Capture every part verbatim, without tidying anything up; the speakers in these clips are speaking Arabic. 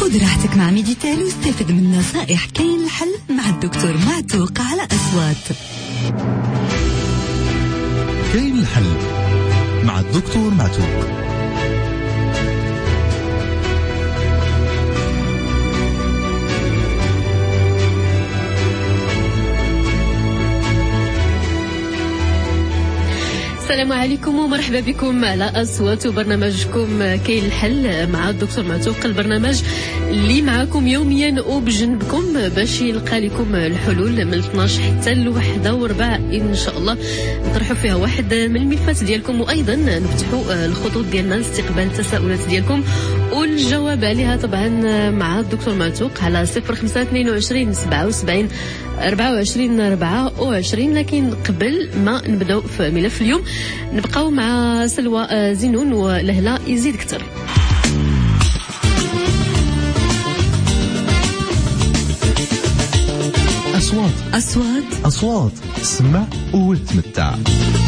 خذ راحتك مع ميديتال واستفد من نصائح كاين الحل مع الدكتور معتوق على أصوات. كاين الحل مع الدكتور معتوق. السلام عليكم ومرحبا بكم على أصوات برنامجكم كاين الحل مع الدكتور معتوق، البرنامج اللي معكم يوميا وبجنبكم باش يلقى لكم الحلول من اثناش حتى لواحدة وربع إن شاء الله نطرحوا فيها واحد من الملفات ديالكم، وأيضا نفتحوا الخطوط ديالنا لاستقبال التساؤلات ديالكم والجواب عليها طبعا مع الدكتور معتوق على صفر خمسة اثنين وعشرين سبعة وسبعين أربعة وعشرين أربعة وعشرين. لكن قبل ما نبداو في ملف اليوم نبقاو مع سلوى زينون ولهلا يزيد كتر. أصوات أصوات أصوات اسمع وتمتع.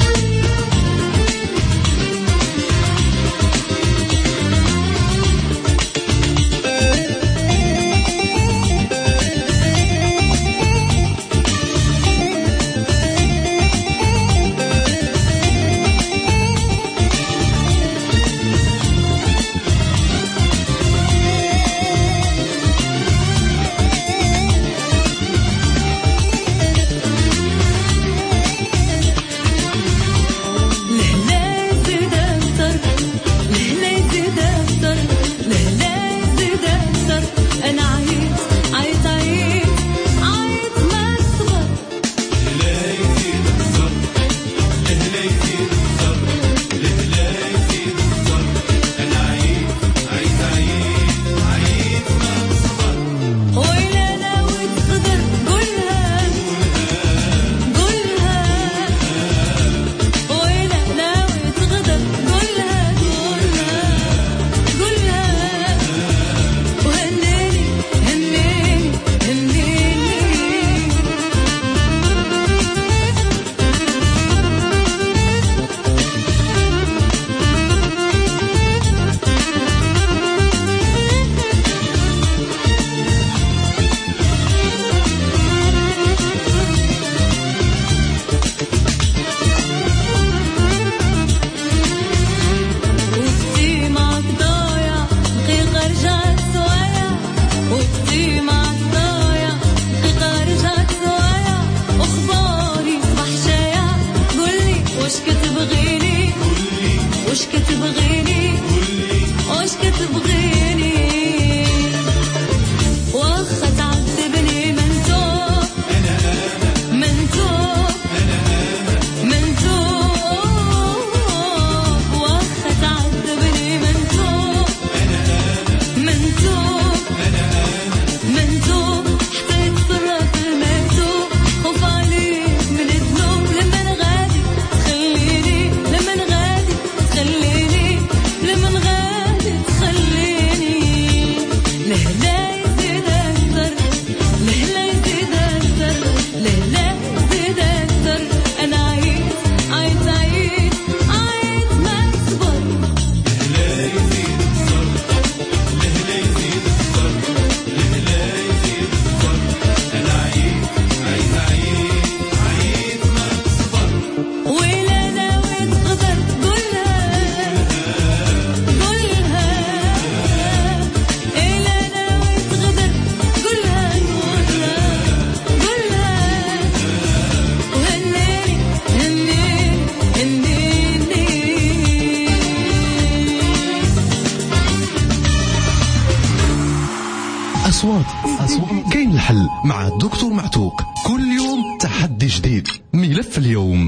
أصوات أصوات كاين الحل مع الدكتور معتوق. كل يوم تحدي جديد. ملف اليوم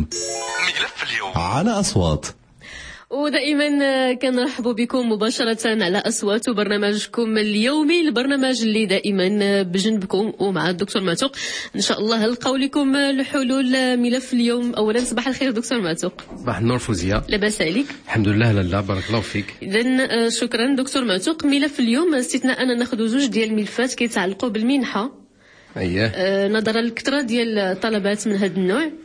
ملف اليوم على أصوات. ودائما كنرحبوا بكم مباشرة على أصوات وبرنامجكم اليومي، البرنامج اللي دائما بجنبكم ومع الدكتور معتوق. إن شاء الله نلقاو لكم الحلول. ملف اليوم. أولا صباح الخير دكتور معتوق. صباح النور فوزية. لاباس عليك؟ الحمد لله. لا بارك الله فيك. إذن شكرا دكتور معتوق. ملف اليوم استثناء أن ناخذ زوج ديال الملفات كيتعلقوا بالمنحة. أيه. آه نظرا للكثرة ديال الطلبات من هذا النوع،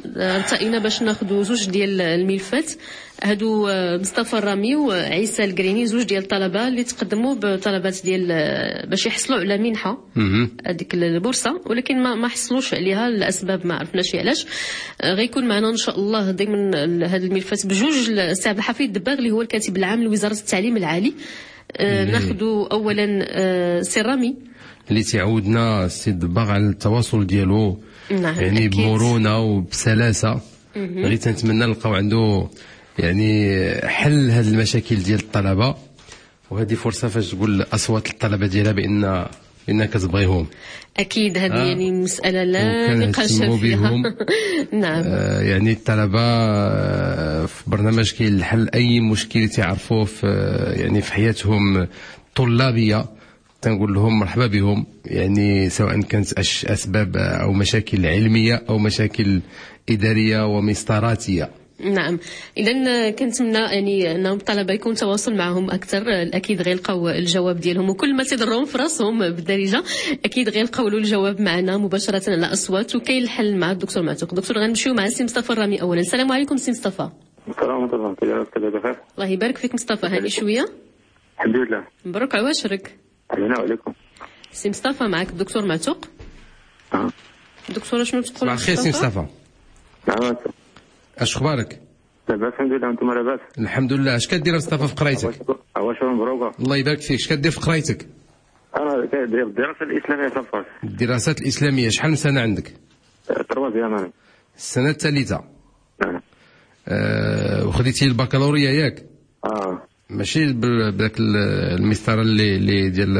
ارتئينا باش ناخذوا زوج ديال الملفات هادو، مصطفى الرامي وعيسى القريني، زوج ديال الطلبه اللي تقدموا بطلبات ديال باش يحصلوا على منحه هذيك البورصه، ولكن ما ما حصلوش عليها لاسباب ما عرفناش علاش. غيكون معنا ان شاء الله ضمن هاد الملفات بجوج السي عبد الحفيظ الدباغ اللي هو الكاتب العام لوزاره التعليم العالي. ناخذوا اولا سي رامي اللي تعودنا السي الدباغ على التواصل ديالو، نعم يعني أكيد. بمرونه وبسلاسه. غير تنتمنى نلقاو عنده يعني حل هذه المشاكل ديال الطلبه، وهذه فرصه فاش تقول اصوات الطلبه ديالها بان بانها كتبغيهم. اكيد هذه آه. يعني مساله لا نقاش فيها. نعم آه يعني الطلبه آه في برنامج كاين الحل اي مشكل تعرفوه في آه يعني في حياتهم الطلابيه تنقول لهم مرحبا بهم، يعني سواء كانت اسباب او مشاكل علميه او مشاكل اداريه ومسطراتيه. نعم، اذا كنتمنى يعني ان الطلبه يكون تواصل معهم اكثر، اكيد غيلقاو الجواب ديالهم، وكل ما تضرهم في راسهم بالدارجه اكيد غيلقاو له الجواب معنا مباشره على اصوات، وكاين الحل مع الدكتور معتوق. دكتور غنمشيو مع السي مصطفى الرامي اولا. السلام عليكم سي مصطفى. السلام عليكم، كيف بخير؟ الله يبارك فيك مصطفى، هاني شويه. الحمد لله. مبروك عواشرك. علينا وعليكم. سي مصطفى معك الدكتور معتوق. اه دكتور شنو تقول؟ صباح الخير سي مصطفى. نعم اش اخبارك؟ لاباس الحمد لله، انتم لاباس؟ الحمد لله. اش كدير مصطفى في قرايتك؟ واش مبروكه. الله يبارك فيك. اش كدير في قرايتك؟ انا كندير الدراسه الاسلاميه صافي. الدراسات الاسلاميه. شحال من سنه عندك؟ تروازيام انا. السنه الثالثه. نعم. أه وخديتي البكالوريا ياك؟ اه ماشي بداك المسطره اللي اللي ديال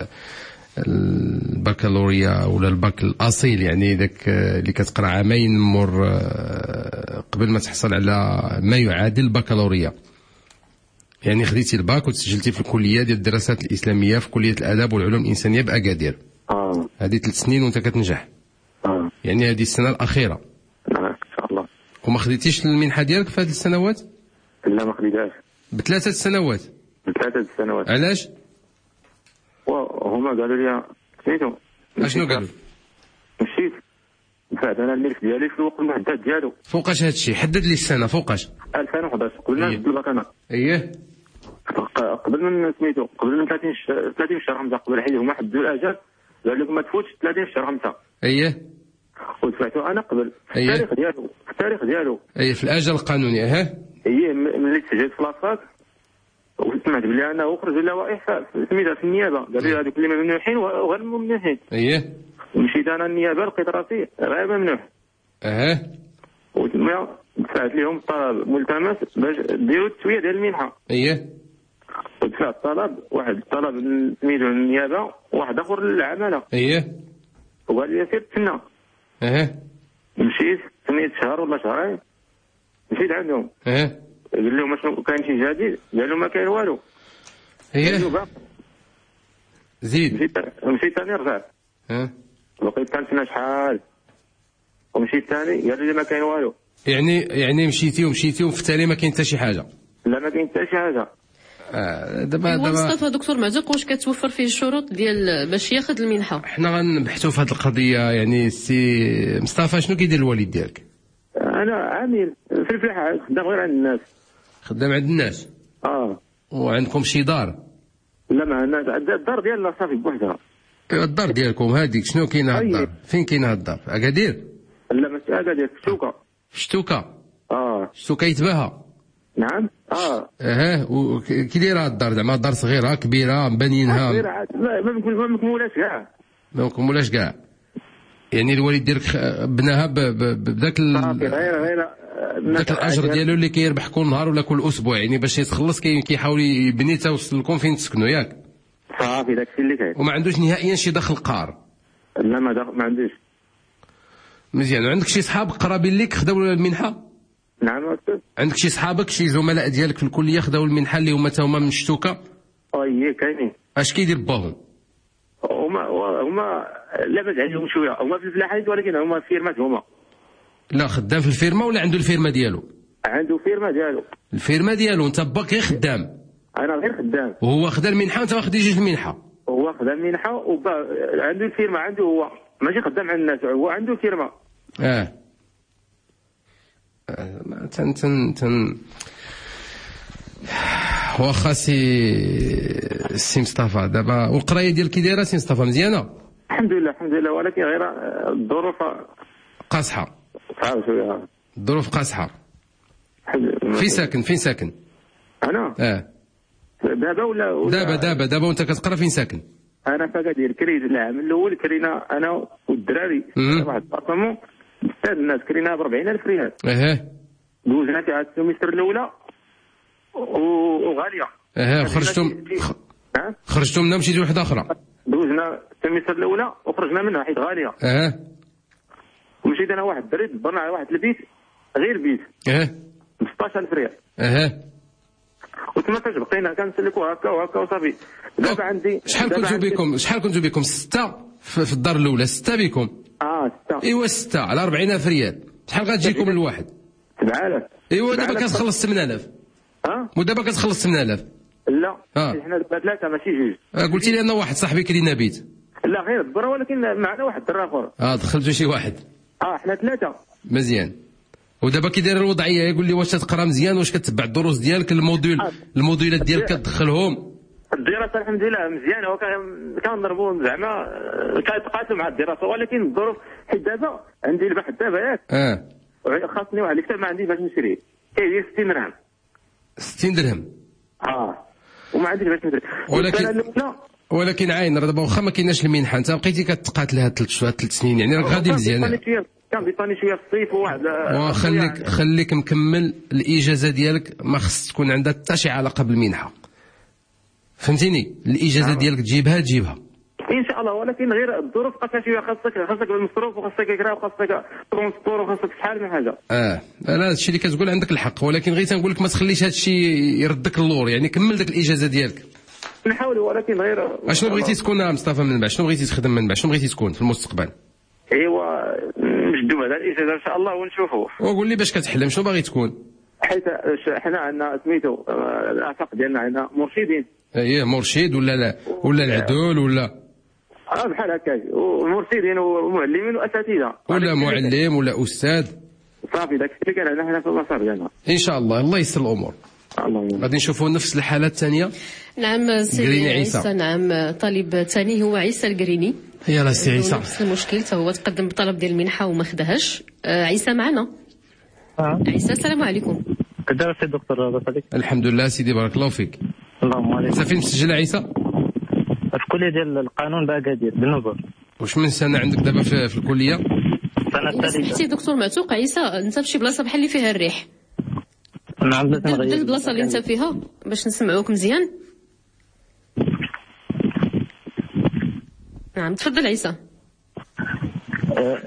البكالوريا ولا الباك الاصيل، يعني داك اللي كتقرا عامين مور قبل ما تحصل على ما يعادل البكالوريا. يعني خديتي الباك وتسجلتي في الكليه ديال الدراسات الاسلاميه في كليه الاداب والعلوم الانسانيه باكادير. اه هذه ثلاث سنين وانت كتنجح. اه يعني هذه السنه الاخيره. نعم ان شاء الله. وما خديتيش المنحه ديالك في هذه السنوات؟ لا ما خديتهاش. بثلاثه سنوات. بثلاثه سنوات. علاش؟ وهما قالوا لي سميتو. اشنو قالوا؟ مشيت دفعت انا الملف ديالي في الوقت المحدد ديالو. فوقاش هذا الشيء؟ حدد لي السنه فوقاش؟ ألفين وحداش قلنا نبدل الباك انا. اييه قبل من سميتو قبل من ثلاثين ثلاثين شهر خمسة، قبل حيت هما حددوا الاجل قال لكم ما تفوتش ثلاثين شهر خمسة. اييه ودفعتو انا قبل في أيه. التاريخ ديالو في التاريخ ديالو اييه في الاجل القانوني. ها اييه ملي تسجلت في لاصاك وسمعت بلي انه خرج اللوائح سميتها في النيابه، قالوا لي هذوك اللي ممنوحين وغير ممنوحين. اييه مشيت انا النيابه لقيت راسي غير ممنوح. اها وتما دفعت لهم طلب ملتمس باش ديروا التسويه ديال المنحه. اييه ودفعت طلب واحد الطلب سميتو النيابه واحد اخر للعماله. اييه وقال لي سير تسنى. اها مشيت سميت شهر ولا شهرين مشيت عندهم. اها قال لهم شنو كاين شي جديد؟ قالوا ما كاين والو. اييه زيد. مشيت مشيت ثاني رجعت. ها بقيت كنتسنى شحال ومشيت ثاني قالوا لي ما كاين والو. يعني يعني مشيتي ومشيتي وفي التالي ما كاين حتى شي حاجه. لا ما كاين حتى شي حاجه. آه دابا هو دابا مصطفى دكتور معتوق واش كتوفر فيه الشروط ديال باش ياخذ المنحه؟ حنا غنبحثوا في هذه القضيه. يعني سي مصطفى شنو كيدير الوالد ديالك؟ انا عامل في الفلاحه خدام غير عند الناس. خدام عند الناس. اه وعندكم شي دار؟ لا ما الناس الدار ديالنا صافي بوحدها. الدار ديالكم هذيك شنو كاينه هاد الدار؟ فين كاينه هاد الدار؟ اكادير؟ لا ماشي اكادير، في شوكه. في شتوكه؟ اه شتوكه يتباها؟ نعم اه اها وكي دايره هاد الدار؟ زعما دار صغيره كبيره مبنيينها؟ غير عاد ما ما مكمولاش كاع. ما مكمولاش كاع. يعني الوالد ديالك بناها بداك ال... غير غير بداك الاجر ديالو اللي كيربح كل نهار ولا كل اسبوع، يعني باش يتخلص كيحاول يبني توصل لكم فين تسكنوا ياك؟ صافي داكشي اللي كاين. وما عندوش نهائيا شي دخل قار؟ لا ما دخل ما عندوش. مزيان. عندك شي صحاب قرابين ليك خداو المنحه؟ نعم استاذ. عندك شي صحابك شي زملاء ديالك في الكليه خداو المنحه اللي هما تا هما من شتوكه؟ اي كاينين. اش كيدير باهم؟ هما هما لاباس عليهم شويه، هما في الفلاحات ولكن هما فيرمات هما. لا خدام في الفيرما ولا عنده الفيرما ديالو؟ عنده فيرما ديالو. الفيرما ديالو. انت باك غير خدام؟ انا غير خدام. وهو خدا المنحه وانت ما خديتيش المنحه؟ هو خدا المنحه وبا عنده الفيرما، عنده هو ماشي خدام عند الناس، هو عنده فيرما. اه تن تن تن واخا سي سي مصطفى دابا والقرايه ديالك كي دايره سي مصطفى مزيانه؟ الحمد لله الحمد لله، ولكن غير الظروف قاصحه. صعبه شويه. الظروف قاصحه. الحمد- فين ساكن فين ساكن؟ انا اه دابا ولا ولا- دابا دابا دابا وانت كتقرا فين ساكن؟ انا في اكادير كريت العام الاول كرينا انا والدراري مم. واحد الابارتمون بزاف الناس كرينا ب أربعين ألف ريال، اها دوزنا فيها السمستر الاولى و- وغاليه. اها خرجتم خ- ها خرجتم منها مشيتوا لواحده اخرى. دوزنا السمستر الاولى وخرجنا منها حيت غاليه، اها ومشيت انا واحد الدري دبرنا على واحد البيت غير بيت اها ب ستطاش ألف ريال، اها وتما فاش بقينا كنسلكوا هكا وهكا وصافي. دابا عندي شحال دابا كنتوا عندي- بكم شحال كنتوا بكم ستة في في الدار الاولى ستة بكم. اه ستة ايوا ستة على أربعين ألف ريال شحال غتجيكم الواحد؟ سبعة آلاف. ايوا سبعة دابا آلاف. كتخلص ثمانية آلاف ها ودابا كتخلص ثمانية آلاف. لا آه. حنا دابا ثلاثه ماشي جوج. آه، قلتي لي انا واحد صاحبي كرينا بيت. لا غير الدرا، ولكن معنا واحد الدرا اخر. اه دخلتوا شي واحد اه حنا ثلاثه. مزيان. ودابا كي داير الوضعيه يقول لي واش تقرا مزيان واش كتبع الدروس ديالك الموديول الموديولات ديالك كتدخلهم؟ الدراسه الحمد لله مزيانه، وكان كنضربوا زعما آه، كنتقاتلوا مع الدراسه، ولكن الظروف حيت دابا عندي البحث دابا ياك اه خاصني واحد الكتاب ما عنديش باش نشريه كيدير ستين درهم. ستين درهم. اه وما عنديش باش نشري. ولكن- والسنة الأولى ولكن عاين راه دابا واخا ما كايناش المنحه انت بقيتي كتقاتل هاد ثلاث شهور ثلاث سنين يعني راك غادي كان مزيان. بيطاني شويه كان بيطاني شويه في الصيف وواحد وخليك خليك مكمل الاجازه ديالك ما خص تكون عندها حتى شي علاقه بالمنحه. فهمتيني؟ الاجازه ديالك تجيبها تجيبها. ان شاء الله، ولكن غير الظروف قاسيه شويه، خاصك خاصك بالمصروف وخاصك كرا وخاصك ترونسبور وخاصك شحال من حاجه. اه لا هادشي اللي كتقول عندك الحق، ولكن غير تنقول لك ما تخليش هادشي يردك اللور، يعني كمل داك الاجازه ديالك. نحاول، ولكن غير اشنو بغيتي تكون يا مصطفى من بعد؟ شنو بغيتي تخدم من بعد؟ شنو بغيتي تكون في المستقبل؟ ايوا نجدوا هذا الاجازه ان شاء الله ونشوفوا. وقول لي باش كتحلم شنو باغي تكون؟ حيت حنا عندنا سميتو آه، الافاق ديالنا عندنا مرشدين ايه مرشد ولا لا ولا العدول ولا اه بحال هكا، ومرشدين ومعلمين واساتذه ولا معلم ولا استاذ. صافي داك الشيء اللي كان عندنا حنا في المسار ديالنا. ان شاء الله الله يسر الامور. اللهم غادي نشوفوا نفس الحالات الثانيه. نعم سي قريني عيسى. عيسى. نعم طالب ثاني هو عيسى القريني. يلا سي عيسى. نفس المشكل تا هو تقدم بطلب ديال المنحه وما خداهاش. آه عيسى معنا. آه. عيسى السلام عليكم. كدار السي دكتور الله يسلمك. الحمد لله سيدي بارك الله فيك. اللهم عليك. انت فين مسجل عيسى؟ في الكليه ديال القانون باكادير بالنظر. واش من سنه عندك دابا في, في الكليه؟ السنه سمحتي الثالثه. دكتور معتوق عيسى انت في شي بلاصه بحال اللي فيها الريح. نعم بس دير نغير دير البلاصه اللي انت فيها باش نسمعوك مزيان. نعم تفضل عيسى. آه،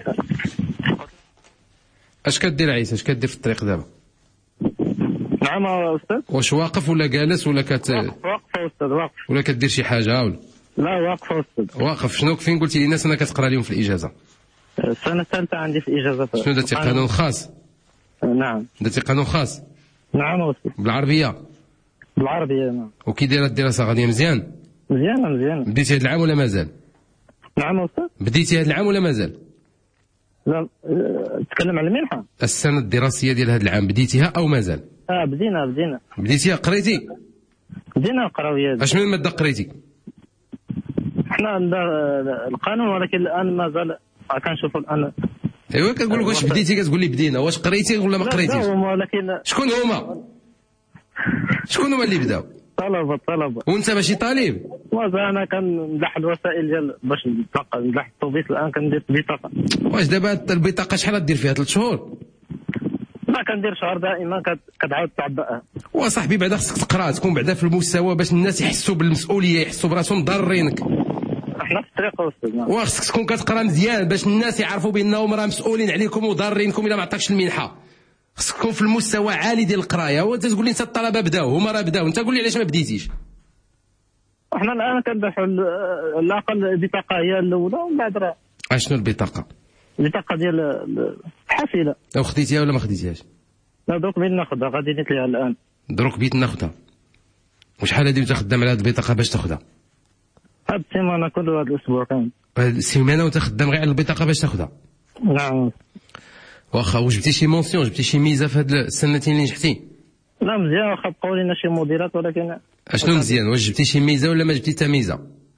اش كدير عيسى؟ اش كدير في الطريق دابا؟ نعم يا استاذ. واش واقف ولا جالس ولا كت واقفه استاذ واقف. ولا كدير شي حاجه ولا لا واقفه استاذ. واقف؟ شنو فين قلتي لي الناس انا كتقرا لهم في الاجازه؟ السنه الثالثه عندي في اجازه. شنو درتي قانون خاص؟ نعم درتي قانون خاص نعم استاذ. بالعربيه؟ بالعربيه نعم. وكي دايره الدراسه غاديه مزيان؟ مزيانه مزيانه. بديتي هذا العام ولا مازال؟ نعم استاذ. بديتي هذا العام ولا مازال؟ لا آه، تكلم على المنحه. السنه الدراسيه ديال هذا العام بديتيها او مازال؟ اه بدينا بدينا بديتيها قريتي؟ بدينا القرويات. اش من ماده قريتي؟ احنا عندنا آه، القانون، ولكن الان مازال كنشوفوا الان. ايوا كنقول لك واش بديتي كتقول لي بدينا، واش قريتي ولا ما لا، قريتيش؟ لا، ولكن شكون هما؟ شكون هما اللي بداو؟ طلبه طلبه. وانت ماشي طالب؟ مازال انا كنمدح الوسائل ديال باش نتلقى نمدح الطوبيس. الان كندير بطاقه. واش دابا البطاقه شحال دير فيها؟ ثلاث شهور؟ ما كندير شهر دائما كت- كتعاود تعبأها. وصاحبي بعدا خصك تقرا تكون بعدا في المستوى باش الناس يحسوا بالمسؤوليه، يحسوا براسهم ضارينك. احنا في الطريق استاذ. نعم. وخصك تكون كتقرا مزيان باش الناس يعرفوا بانهم راه مسؤولين عليكم وضارينكم الا ما عطاكش المنحه. خصك تكون في المستوى عالي ديال القرايه. وانت تقول لي انت الطلبه بداو هما راه بداو، انت قول لي علاش ما بديتيش؟ احنا الان كنبحثوا ال- الاقل البطاقه هي الاولى، ومن بعد راه اشنو البطاقه؟ البطاقه ديال ال- الحافله. لو خديتيها ولا ما خديتيهاش؟ لا دوك بين ناخذها غادي نيت ليها الان. دروك بيت ناخذها. وشحال هادي وانت خدام على هاد البطاقه باش تاخذها؟ هاد السيمانه كله هاد الاسبوع كامل. هاد السيمانه وانت خدام غير على البطاقه باش تاخذها. نعم. واخا واش جبتي شي مونسيون، جبتي شي ميزه في هاد السنتين اللي نجحتي؟ لا مزيان، واخا بقاو لينا شي مديرات ولكن اشنو مزيان؟ واش جبتي شي ميزه ولا ما جبتي حتى ميزه؟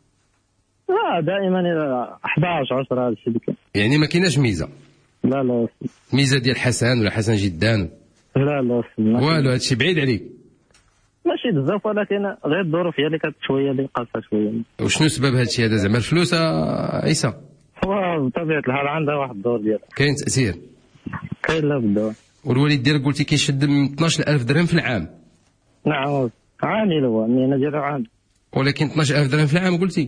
لا دائما احداش عشرة هذا الشيء اللي كاين. يعني ما كايناش ميزه؟ لا لا ميزه ديال حسن ولا حسن جدان؟ لا لا والو، هادشي بعيد عليك. ماشي بزاف ولكن غير الظروف هي اللي كانت شويه اللي قاصه شويه. وشنو سبب هادشي هذا؟ زعما الفلوس عيسى؟ هو بطبيعه الحال عندها واحد الدور ديالها. كاين تاثير؟ كاين لا بد. والوالد ديالك قلتي كيشد من اثناش ألف درهم في العام؟ نعم عامل، هو المهنه ديالو عامل. ولكن اثناش ألف درهم في العام قلتي؟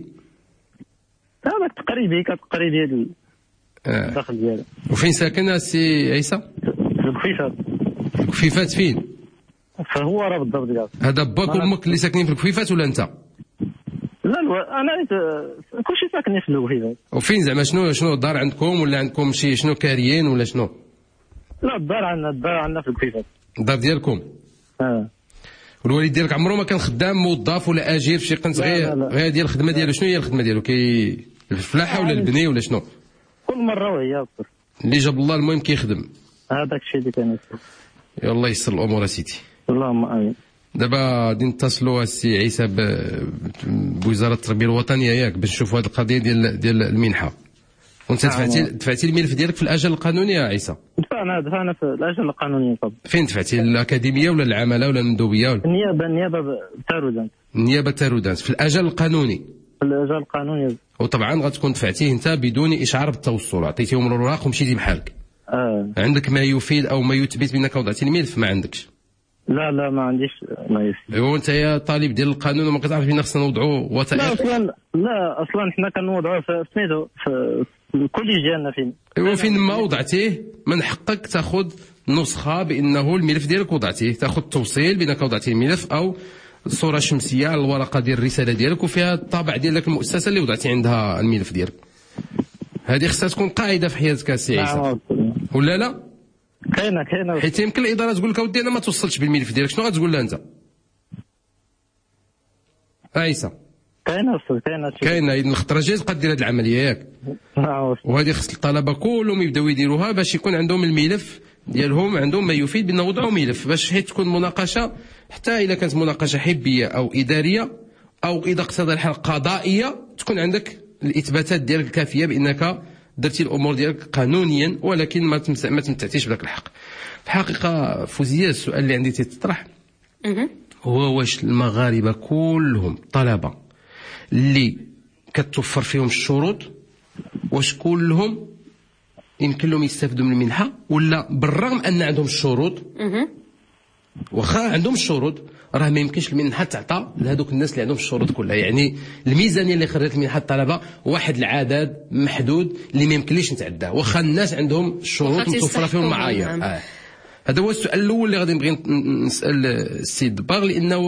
هذاك تقريبي كتقريبي الدخل ديالو. وفين ساكن السي عيسى؟ في الكفيفات. الكفيفات فين؟ فهو راه بالضبط ديالو. هذا باك وامك اللي ساكنين في الكفيفات ولا انت؟ لا الو... انا كلشي ساكنين في الكفيفات. وفين زعما شنو شنو الدار عندكم ولا عندكم شي شنو كاريين ولا شنو؟ لا الدار عندنا، الدار عندنا في الكفيفات. الدار ديالكم؟ اه. والوالد ديالك عمره ما كان خدام موظف ولا اجير في شي قنت غير غير ديال الخدمه ديالو؟ شنو هي الخدمه ديالو؟ كي الفلاحه ولا البني ولا شنو؟ كل مره وهي اللي جاب الله المهم كيخدم. هذاك الشيء اللي كان يصير. يا الله يسر الامور يا سيدي. اللهم امين. دابا غادي نتصلوا السي عيسى بوزاره التربيه الوطنيه ياك باش نشوفوا هذه القضيه ديال ديال المنحه. وانت دفعتي دفعتي الملف ديالك في الاجل القانوني يا عيسى؟ دفعنا دفعنا في الاجل القانوني طبعا. فين دفعتي؟ الاكاديميه ولا العماله ولا المندوبيه ولا؟ النيابه النيابه تارودانت. النيابه تارودانت في الاجل القانوني. في الاجل القانوني. وطبعا غتكون دفعتيه انت بدون اشعار بالتوصل، عطيتيهم الاوراق ومشيتي بحالك. اه. عندك ما يفيد او ما يثبت بانك وضعتي الملف؟ ما عندكش؟ لا لا ما عنديش ما يفيد. ايوا انت يا طالب ديال القانون وما كتعرفش بان خصنا نوضعوا وثائق؟ لا اصلا لا اصلا حنا كنوضعوه في سميتو في الكليه ديالنا. فين ايوا فين ما وضعتيه من حقك تاخذ نسخه بانه الملف ديالك وضعتيه، تاخذ توصيل بانك وضعتي الملف او صوره شمسيه على الورقه ديال الرساله ديالك وفيها الطابع ديال ديك المؤسسه اللي وضعتي عندها الملف ديالك. هذه خصها تكون قاعده في حياتك السي عيسى ولا لا؟ كاينه كاينه. حيت يمكن الاداره تقول لك اودي انا ما توصلتش بالملف ديالك، شنو غتقول لها انت؟ عيسى كاينه اصلا كاينه كاينه اذا الخطره جايه تبقى دير هذه العمليه ياك؟ نعم. وهذه خص الطلبه كلهم يبداو يديروها باش يكون عندهم الملف ديالهم، عندهم ما يفيد بانه وضعوا ملف، باش حيت تكون مناقشه حتى اذا كانت مناقشه حبيه او اداريه او اذا اقتضى الحال قضائيه تكون عندك الاثباتات ديالك الكافيه بانك درتي الامور ديالك قانونيا، ولكن ما ما تمتعتيش بذاك الحق. في الحقيقه فوزيه السؤال اللي عندي تطرح هو واش المغاربه كلهم طلبه اللي كتوفر فيهم الشروط واش كلهم يمكن لهم يستافدوا من المنحه، ولا بالرغم ان عندهم الشروط واخا عندهم الشروط راه ما يمكنش المنحه تعطى لهذوك الناس اللي عندهم الشروط كلها؟ يعني الميزانيه اللي خرجت المنحه الطلبه واحد العدد محدود اللي ما يمكنليش نتعداه واخا الناس عندهم الشروط متوفره فيهم المعايير. آه. هذا هو السؤال الاول اللي غادي نبغي نسال السيد باغ، لانه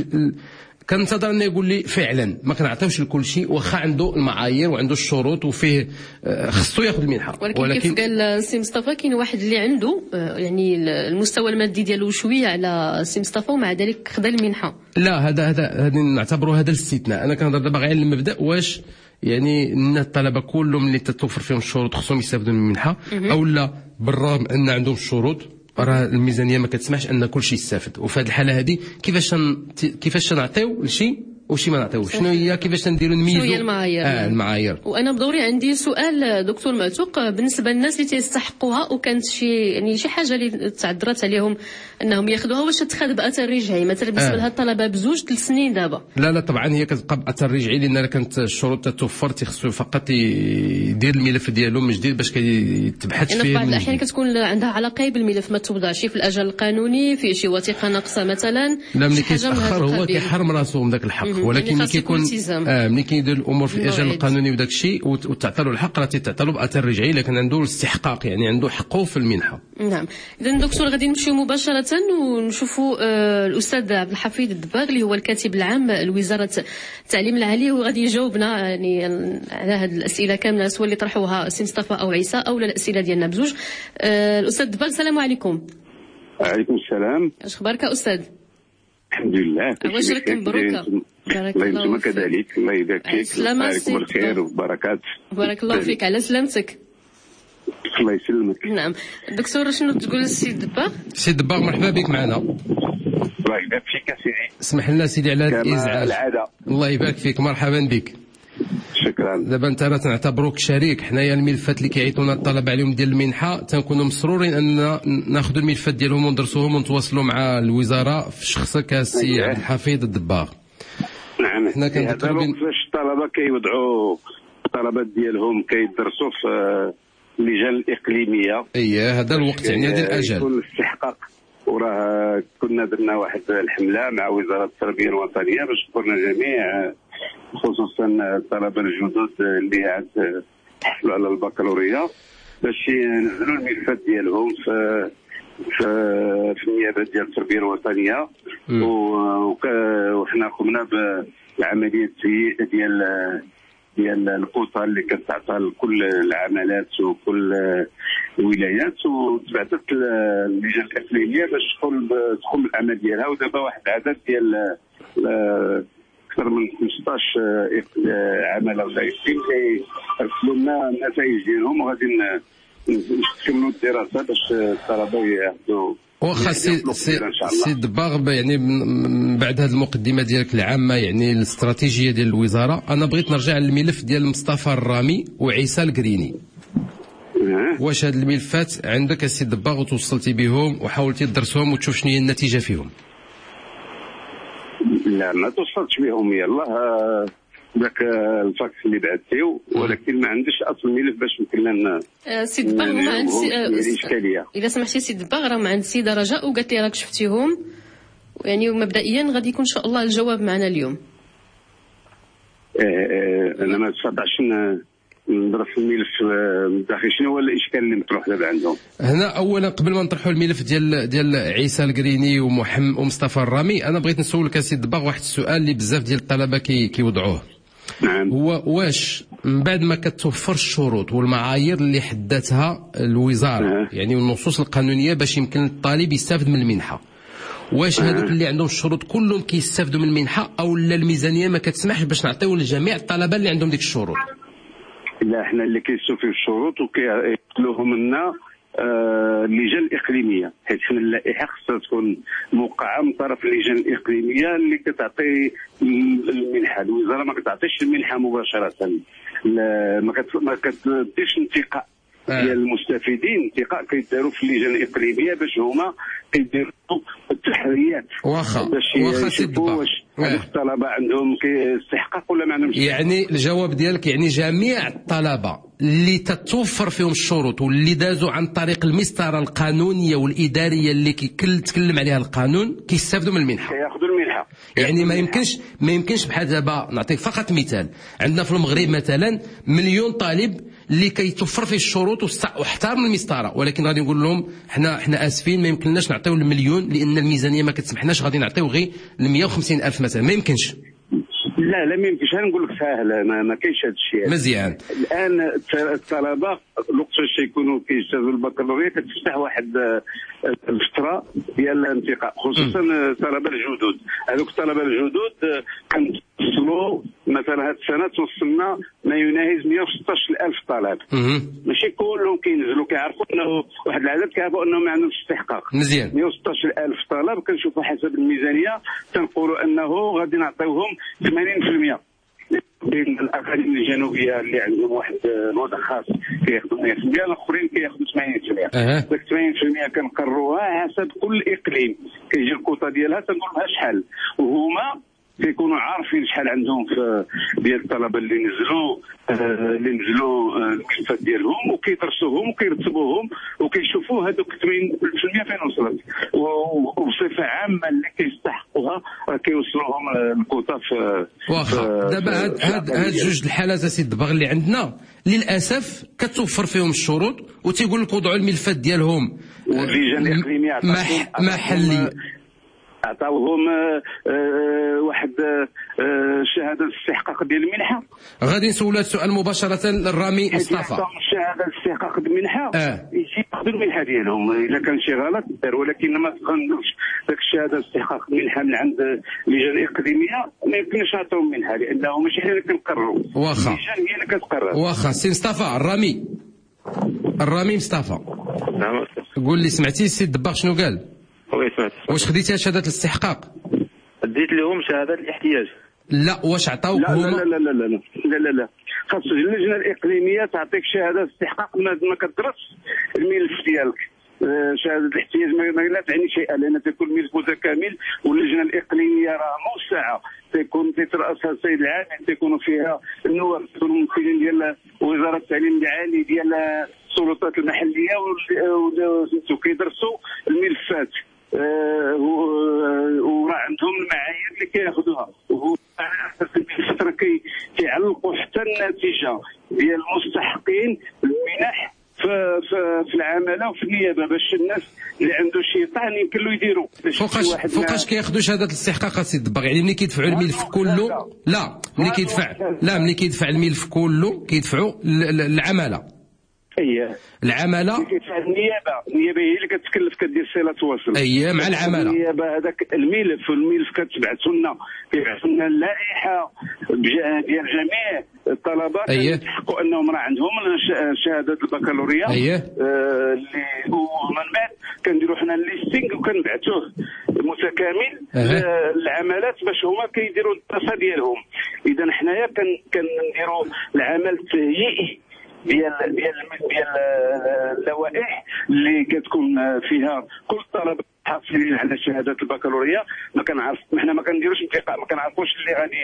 كنتظر انه يقول لي فعلا ما كنعطيوش لكل شيء واخا عنده المعايير وعنده الشروط وفيه خصو ياخذ المنحه. ولكن, ولكن كيف قال السي مصطفى كاين واحد اللي عنده يعني المستوى المادي ديالو شويه على السي مصطفى ومع ذلك خدا المنحه. لا هذا هذا هذا نعتبره هذا الاستثناء. انا كنهضر دابا غير على المبدا، واش يعني ان الطلبه كلهم اللي تتوفر فيهم الشروط خصهم يستافدوا من المنحه او لا بالرغم ان عندهم الشروط راه الميزانيه ما كتسمحش ان كل شيء يستافد؟ وفي هذه الحاله هذه كيفاش كيفاش نعطيو لشي وشي ما نعطيوش؟ شنو هي كيفاش نديروا نميزوا؟ شنو هي المعايير؟ اه المعايير. وانا بدوري عندي سؤال دكتور معتوق بالنسبه للناس اللي تيستحقوها وكانت شي يعني شي حاجه اللي تعذرت عليهم انهم ياخذوها، واش تتخذ باثر رجعي مثلا بالنسبه آه. لهاد الطلبه بزوج ثلاث سنين دابا؟ لا لا طبعا هي كتبقى باثر رجعي، لان كانت الشروط تتوفر تيخصو فقط يدير الملف ديالو من جديد باش كيتبحث فيه. في بعض الاحيان كتكون عندها علاقه بالملف ما توضعش في الاجل القانوني في شي وثيقه ناقصه مثلا. لا ملي كيتاخر هو كيحرم راسو من ذاك الحق، ولكن ملي كيكون اه ملي كيدير الامور في الاجل القانوني وداك الشيء وتعطى له الحق راه تيتعطى له باثر رجعي، لكن عنده الاستحقاق يعني عنده حقه في المنحه. نعم. اذا دكتور غادي نمشيو مباشره ونشوفوا آه الاستاذ عبد الحفيظ الدباغ اللي هو الكاتب العام لوزاره التعليم العالي، وغادي يجاوبنا يعني على هذه الاسئله كامله سواء اللي طرحوها السي مصطفى او عيسى او الاسئله ديالنا بزوج. آه الاستاذ الدباغ السلام عليكم. وعليكم السلام. اش اخبارك استاذ؟ الحمد لله. واش راك مبروكه؟ بارك الله فيك. كذلك الله يبارك فيك. عليكم الخير والبركات. بارك الله فيك. على سلامتك. الله يسلمك. نعم دكتور، شنو تقول السي دباغ؟ سي دباغ مرحبا بك معنا. الله يبارك فيك سيدي. اسمح لنا سيدي على هذا الازعاج. العاده. الله يبارك فيك، مرحبا بك. شكرا. دابا انت راه تنعتبروك شريك، حنايا الملفات اللي كيعيطونا الطلبه عليهم ديال المنحه تنكونوا مسرورين اننا ناخذوا الملفات ديالهم وندرسوهم ونتواصلوا مع الوزاره في شخصك السي عبد الحفيظ الدباغ. نعم. حنا كنذكروا بين فاش الطلبه كيوضعوا الطلبات ديالهم كيدرسوا في اللجان الاقليميه. اييه هذا الوقت، يعني هذا الاجل يكون الاستحقاق. وراه كنا درنا واحد الحمله مع وزاره التربيه الوطنيه باش قلنا جميع خصوصا الطلبه الجدد اللي عاد حصلوا على البكالوريا باش ينزلوا الملفات ديالهم في في في النيابه ديال التربيه الوطنيه. وحنا قمنا بعمليه التهيئه ديال ديال الكوطه اللي كتعطى لكل العملات وكل الولايات، وتبعثت اللجان الاقليميه باش تدخل تدخل العمل ديالها. ودابا واحد العدد ديال اكثر من خمسطاش عمل غير كيرسلوا لنا النتائج ديالهم، وغادي نكملوا الدراسه باش الطلبه ياخذوا. واخا سي سي سي دباغ، يعني من بعد هذه المقدمه ديالك العامه يعني الاستراتيجيه ديال الوزاره، انا بغيت نرجع للملف ديال مصطفى الرامي وعيسى القريني. واش هاد الملفات عندك السي دباغ وتوصلتي بهم وحاولتي تدرسهم وتشوف شنو هي النتيجه فيهم؟ لا ما توصلتش بهم، يلاه ذاك الفاكس اللي بعثتيه، ولكن ما عنديش اصل ملف باش يمكن لنا. سي دباغ ما عند اشكاليه. اذا سمحتي سي دباغ، راه ما عند السيده رجاء وقالت لي راك شفتيهم، يعني مبدئيا غادي يكون ان شاء الله الجواب معنا اليوم. انا ما استطعتش ندرس الملف من الداخل. شنو هو الاشكال اللي مطروح دابا عندهم؟ هنا اولا قبل ما نطرحوا الملف ديال ديال عيسى القريني ومحمد ومصطفى الرامي، انا بغيت نسولك السي دباغ واحد السؤال اللي بزاف ديال الطلبه كي كيوضعوه. نعم. هو واش من بعد ما كتوفر الشروط والمعايير اللي حددتها الوزاره، أه. يعني النصوص القانونيه باش يمكن الطالب يستافد من المنحه، واش هذوك أه. اللي عندهم الشروط كلهم كيستافدوا من المنحه، او لا الميزانيه ما كتسمحش باش نعطيو لجميع الطلبه اللي عندهم ديك الشروط؟ لا حنا اللي كيستوفيو الشروط وكيطلبوهم لنا اللجان الاقليميه، حيت حنا اللائحه خصها تكون موقعه من طرف اللجان الاقليميه اللي كتعطي المنحه. الوزاره ما كتعطيش المنحه مباشره، ما كتديش انتقاء ديال المستفيدين. انتقاء كيداروا في اللجان الاقليميه باش هما كيديروا التحريات واخا باش يشوفوا واش هذوك الطلبه عندهم استحقاق ولا ما عندهمش. يعني الجواب ديالك يعني جميع الطلبه اللي تتوفر فيهم الشروط واللي دازوا عن طريق المسطره القانونيه والاداريه اللي كيتكلم عليها القانون كيستافدوا من المنحه، كياخذوا المنحه. يعني ما يمكنش ما يمكنش بحال دابا. نعطيك فقط مثال، عندنا في المغرب مثلا مليون طالب اللي كيتوفر فيه الشروط واحترم المسطره، ولكن غادي نقول لهم حنا حنا اسفين ما يمكنناش نعطيو المليون لان الميزانيه ما كتسمحناش، غادي نعطيو غير ل مية وخمسين ألف مثلا. ما يمكنش. لا لا ما يمكنش. نقول لك ساهل، ما, ما كاينش هذا الشيء مزيان. الان الطلبه الوقت فاش يكونوا كيجتازوا البكالوريا كتفتح واحد الفتره ديال الانتقاء، خصوصا الطلبه الجدد. هذوك الطلبه الجدد كنوصلوا مثلا هذه السنه توصلنا ما يناهز مية وستطاش ألف طالب. ماشي كلهم كينزلوا كيعرفوا انه واحد العدد كيعرفوا انه ما عندهمش استحقاق. مزيان. مية وستطاش ألف طالب كنشوفوا حسب الميزانيه تنقولوا انه غادي نعطيوهم ثمانين بالمئة. بين الاقاليم الجنوبيه اللي عندهم واحد الوضع خاص كياخذوا مية بالمئة، الاخرين كياخذوا ثمانين بالمئة. أه. داك ثمانين بالمئة كنقروها حسب كل اقليم، كيجي الكوطه ديالها تنقول لها شحال، وهما كيكونوا عارفين شحال عندهم في ديال الطلبه اللي نزلوا اللي نزلوا الملفات ديالهم وكيدرسوهم وكيرتبوهم وكيشوفوا هذوك ثمانين بالمئة فين وصلت، وبصفه عامه اللي كيستحقوها كيوصلوهم الكوطه في. واخا دابا هاد هاد هاد جوج الحالات اسيد دباغ اللي عندنا للاسف كتوفر فيهم الشروط وتيقول لك وضعوا الملفات ديالهم واللجان الاقليميه محلي عطاوهم آه آه واحد آه شهاده الاستحقاق ديال المنحه. غادي نسول السؤال مباشره للرامي مصطفى. عطاوهم شهاده الاستحقاق ديال المنحه اه يجي ياخذوا المنحه ديالهم اذا كان شي غلط دار، ولكن ما تغنوش داك الشهاده الاستحقاق المنحه من عند اللجان الاقليميه ما يمكنش نعطيوهم منحه لانه ماشي حنا اللي كنقرروا. واخا اللجان هي اللي كتقرر. واخا سي مصطفى الرامي الرامي مصطفى. نعم. قول لي سمعتي السي الدباغ شنو قال؟ وي سمعت. واش خديتي شهاده الاستحقاق؟ ديت لهم شهاده الاحتياج. لا واش عطاوك لا هما؟ لا لا لا لا لا لا لا لا خاص اللجنه الاقليميه تعطيك شهاده استحقاق ما ما كتدرس الملف ديالك. آه، شهاده الاحتياج ما لا تعني شيئا، لان تكون ملف متكامل، واللجنه الاقليميه راه موسعه، تكون تترأسها السيد العامل، تكون فيها النواب، تكون ممثلين ديال وزاره التعليم العالي، ديال السلطات المحليه، وكيدرسوا الملفات. آه وراه عندهم المعايير اللي كياخذوها، وعلى اساس الفتره كي كيعلقوا حتى النتيجه ديال المستحقين المنح في في في العماله وفي النيابه، باش الناس اللي عنده شي طعن يمكن له يديروا. فوقاش فوقاش كياخذوا شهاده الاستحقاق السي الدباغ؟ يعني ملي كيدفعوا الملف كله، لا ملي كيدفع لا ملي كيدفع الملف كله كيدفعوا العماله. اييه العماله كيدفع النيابه، النيابه هي اللي كتكلف كدير صله تواصل. اييه مع العماله. النيابه هذاك الملف والملف كتبعثوا لنا كيبعثوا لنا اللائحه ديال جميع الطلبات اللي يحققوا انهم راه عندهم شهاده البكالوريا. اييه آه اللي ومن بعد كنديروا حنا الليستينغ وكنبعثوه متكامل أه. للعمالات باش هما كيديروا الدراسه ديالهم. اذا حنايا كنديروا العمل التهيئي ديال ديال ديال اللوائح اللي كتكون فيها كل الطلبه حاصلين على شهاده البكالوريا. ما كنعرف حنا ما كنديروش انتقاء، ما كنعرفوش اللي غادي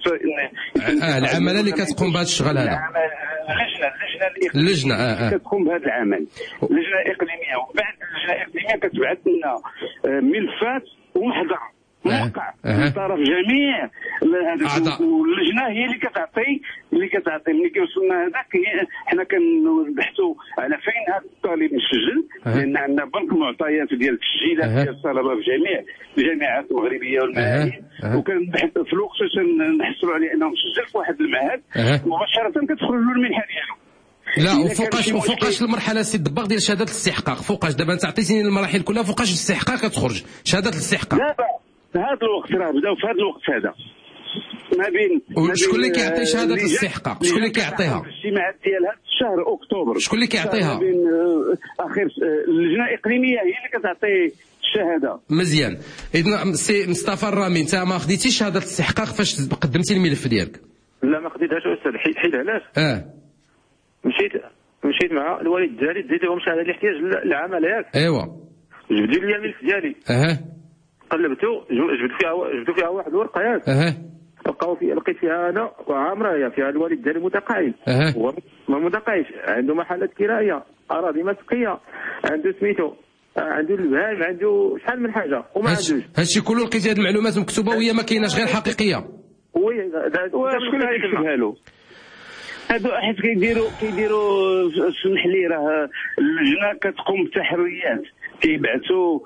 اه العماله اللي كتقوم بهذا الشغل هذا. اللجنه اللجنه اللجنه اه اه كتقوم بهذا العمل، اللجنه الاقليميه، وبعد اللجنه الاقليميه كتبعث لنا ملفات ومحضر موقع من طرف جميع هذاك، واللجنه هي اللي كتعطي اللي كتعطي ملي كيوصلنا هذاك حنا كنبحثوا على فين هذا الطالب مسجل، لان عندنا بنك معطيات ديال التسجيلات ديال الطلبه في جميع الجامعات المغربيه والمعاهد، وكنبحث في الوقت نحصلوا عليه انه مسجل في واحد المعهد مباشره كتخرج له المنحه ديالو. لا وفوقاش وفوقاش المرحله السي الدباغ ديال شهاده الاستحقاق؟ فوقاش دابا انت عطيتيني المراحل كلها، فوقاش الاستحقاق كتخرج شهاده الاستحقاق؟ دابا هذا الوقت راه بداو في هذا الوقت هذا ما بين شكون اللي كيعطي شهاده الاستحقاق؟ شكون اللي كيعطيها؟ الاجتماعات ديالها شهر اكتوبر. شكون اللي كيعطيها؟ بين اخر اللجنه الاقليميه هي اللي كتعطي الشهاده. مزيان. اذا سي مصطفى الرامي انت ما خديتيش شهاده الاستحقاق فاش قدمتي الملف ديالك؟ لا ما خديتهاش استاذ. حيت حيت علاش؟ اه مشيت مشيت مع الوالد ديالي ديت لهم شهاده الاحتياج للعمل ياك. ايوا جبدوا لي الملف ديالي. اها قلبته جبت فيها جبت فيها واحد الورقه ياك. اها لقاو فيها لقيت فيها انا عامره فيها الوالد ديالي متقاعد. اها هو ما متقاعدش، عنده محلات كرايه، اراضي مسقيه، عنده سميتو، عنده البهايم، عنده شحال من حاجه وما عندوش. هادشي كله لقيتي هاد المعلومات مكتوبه وهي ما كايناش غير حقيقيه. وي شكون اللي كيكتبها له؟ هادو حيت كيديروا كيديروا اسمح لي راه اللجنه كتقوم بتحريات، كيبعثوا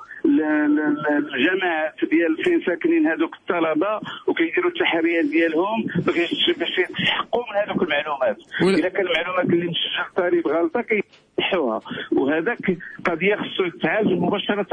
الجماعات ديال فين ساكنين هذوك الطلبه وكيديروا التحريات ديالهم باش يتحققوا من هذوك المعلومات. اذا كان المعلومات اللي مسجل طالب غلطه كيحوها، وهذاك قضيه خصو يتعالج مباشره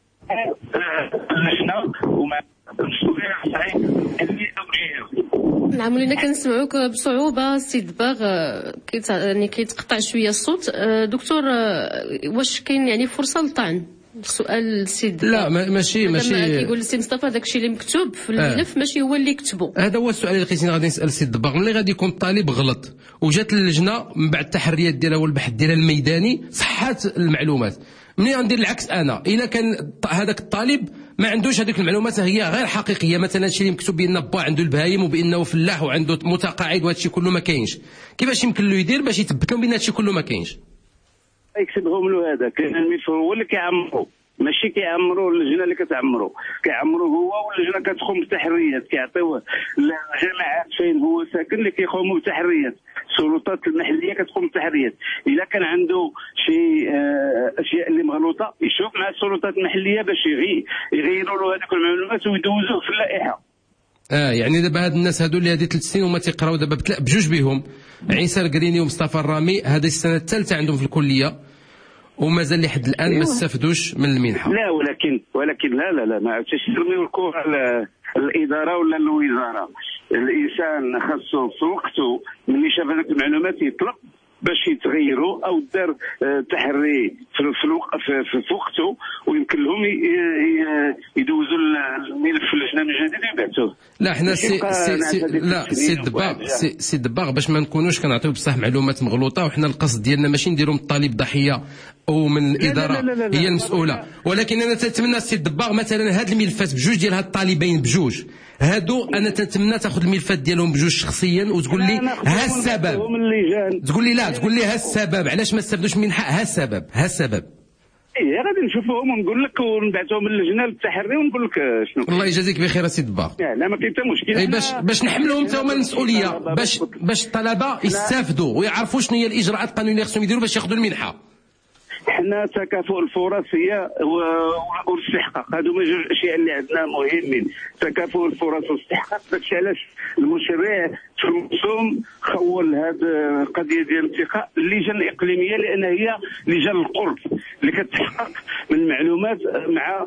اللجنه ومع المسؤولين الصحيح اللي نعم. ولينا كنسمعوك بصعوبه سي دباغ، كيت يعني كيتقطع شويه الصوت. دكتور واش كاين يعني فرصه للطعن؟ سؤال السيد. لا ماشي ماشي كيقول السي مصطفى داكشي اللي مكتوب في الملف آه. ماشي هو اللي كتبو. هذا هو السؤال اللي لقيتيني غادي نسال السيد الدباغ. ملي غادي يكون الطالب غلط وجات اللجنه من بعد التحريات ديالها والبحث ديالها الميداني صحات المعلومات، ملي غندير العكس انا الا كان هذاك الطالب ما عندوش هذيك المعلومات هي غير حقيقيه، مثلا شي اللي مكتوب بان با عنده البهايم وبانه فلاح وعنده متقاعد وهذا الشيء كله ما كاينش، كيفاش يمكن له يدير باش يثبت لهم بان هذا الشيء كله ما كاينش؟ يكتبهم له هذاك الملف هو اللي كيعمرو، ماشي كيعمروا اللجنه اللي كتعمروا، كيعمروا هو واللجنه كتقوم بالتحريات، كيعطيوه الجماعات فين هو ساكن اللي كيقوموا بالتحريات، السلطات المحليه كتقوم بالتحريات. اذا كان عنده شي اشياء اللي مغلوطه يشوف مع السلطات المحليه باش يغيروا له هذوك المعلومات ويدوزوه في اللائحه. اه يعني دابا هاد الناس هادو اللي هذه ثلاث سنين وما تيقراو دابا بجوج بهم، عيسى القريني ومصطفى الرامي، هذه السنه الثالثه عندهم في الكليه ومازال لحد الان أيوة. ما استفدوش من المنحه. لا ولكن ولكن لا لا لا ما عرفتش ترميو الكره على الاداره ولا الوزاره. الانسان خاصو في وقته ملي شاف هذوك المعلومات يطلب باش يتغيروا او دار آه تحري في في, الوق... في, في, في وقته، ويمكن لهم ي... ي... يدوزوا الملف في اللجنه من جديد ويبعثوه. لا حنا سي سي سي لا سي دباغ سي, سي دباغ باش ما نكونوش كنعطيو بصح معلومات مغلوطه، وحنا القصد ديالنا ماشي نديروا من الطالب ضحيه او من الاداره لا لا لا لا هي المسؤوله، ولكن انا تنتمنى السي دباغ مثلا هاد الملفات بجوج ديال هاد الطالبين بجوج هادو انا تنتمنى تاخذ الملفات ديالهم بجوج شخصيا وتقول لي ها السبب، تقول لي لا تقول لي ها السبب علاش ما استفدوش منها، ها السبب ها السبب. ايه غادي نشوفوهم ونقول لك ونبعثوهم للجنه للتحري ونقول لك شنو. الله يجازيك بخير سي دباغ. لا ما كاين حتى مشكل. اي باش باش نحملوهم حتى هما المسؤوليه، باش باش الطلبه يستافدوا ويعرفوا شنو هي الاجراءات القانونيه اللي خصهم يديروا باش ياخذوا المنحه. حنا تكافؤ الفرص هي والاستحقاق، هادو ما جوج اشياء اللي عندنا مهمين، تكافؤ الفرص والاستحقاق. داكشي علاش المشرع في المرسوم خول هاد القضيه ديال الانتقاء اللجان الاقليميه، لان هي لجان القرب اللي كتحقق من المعلومات مع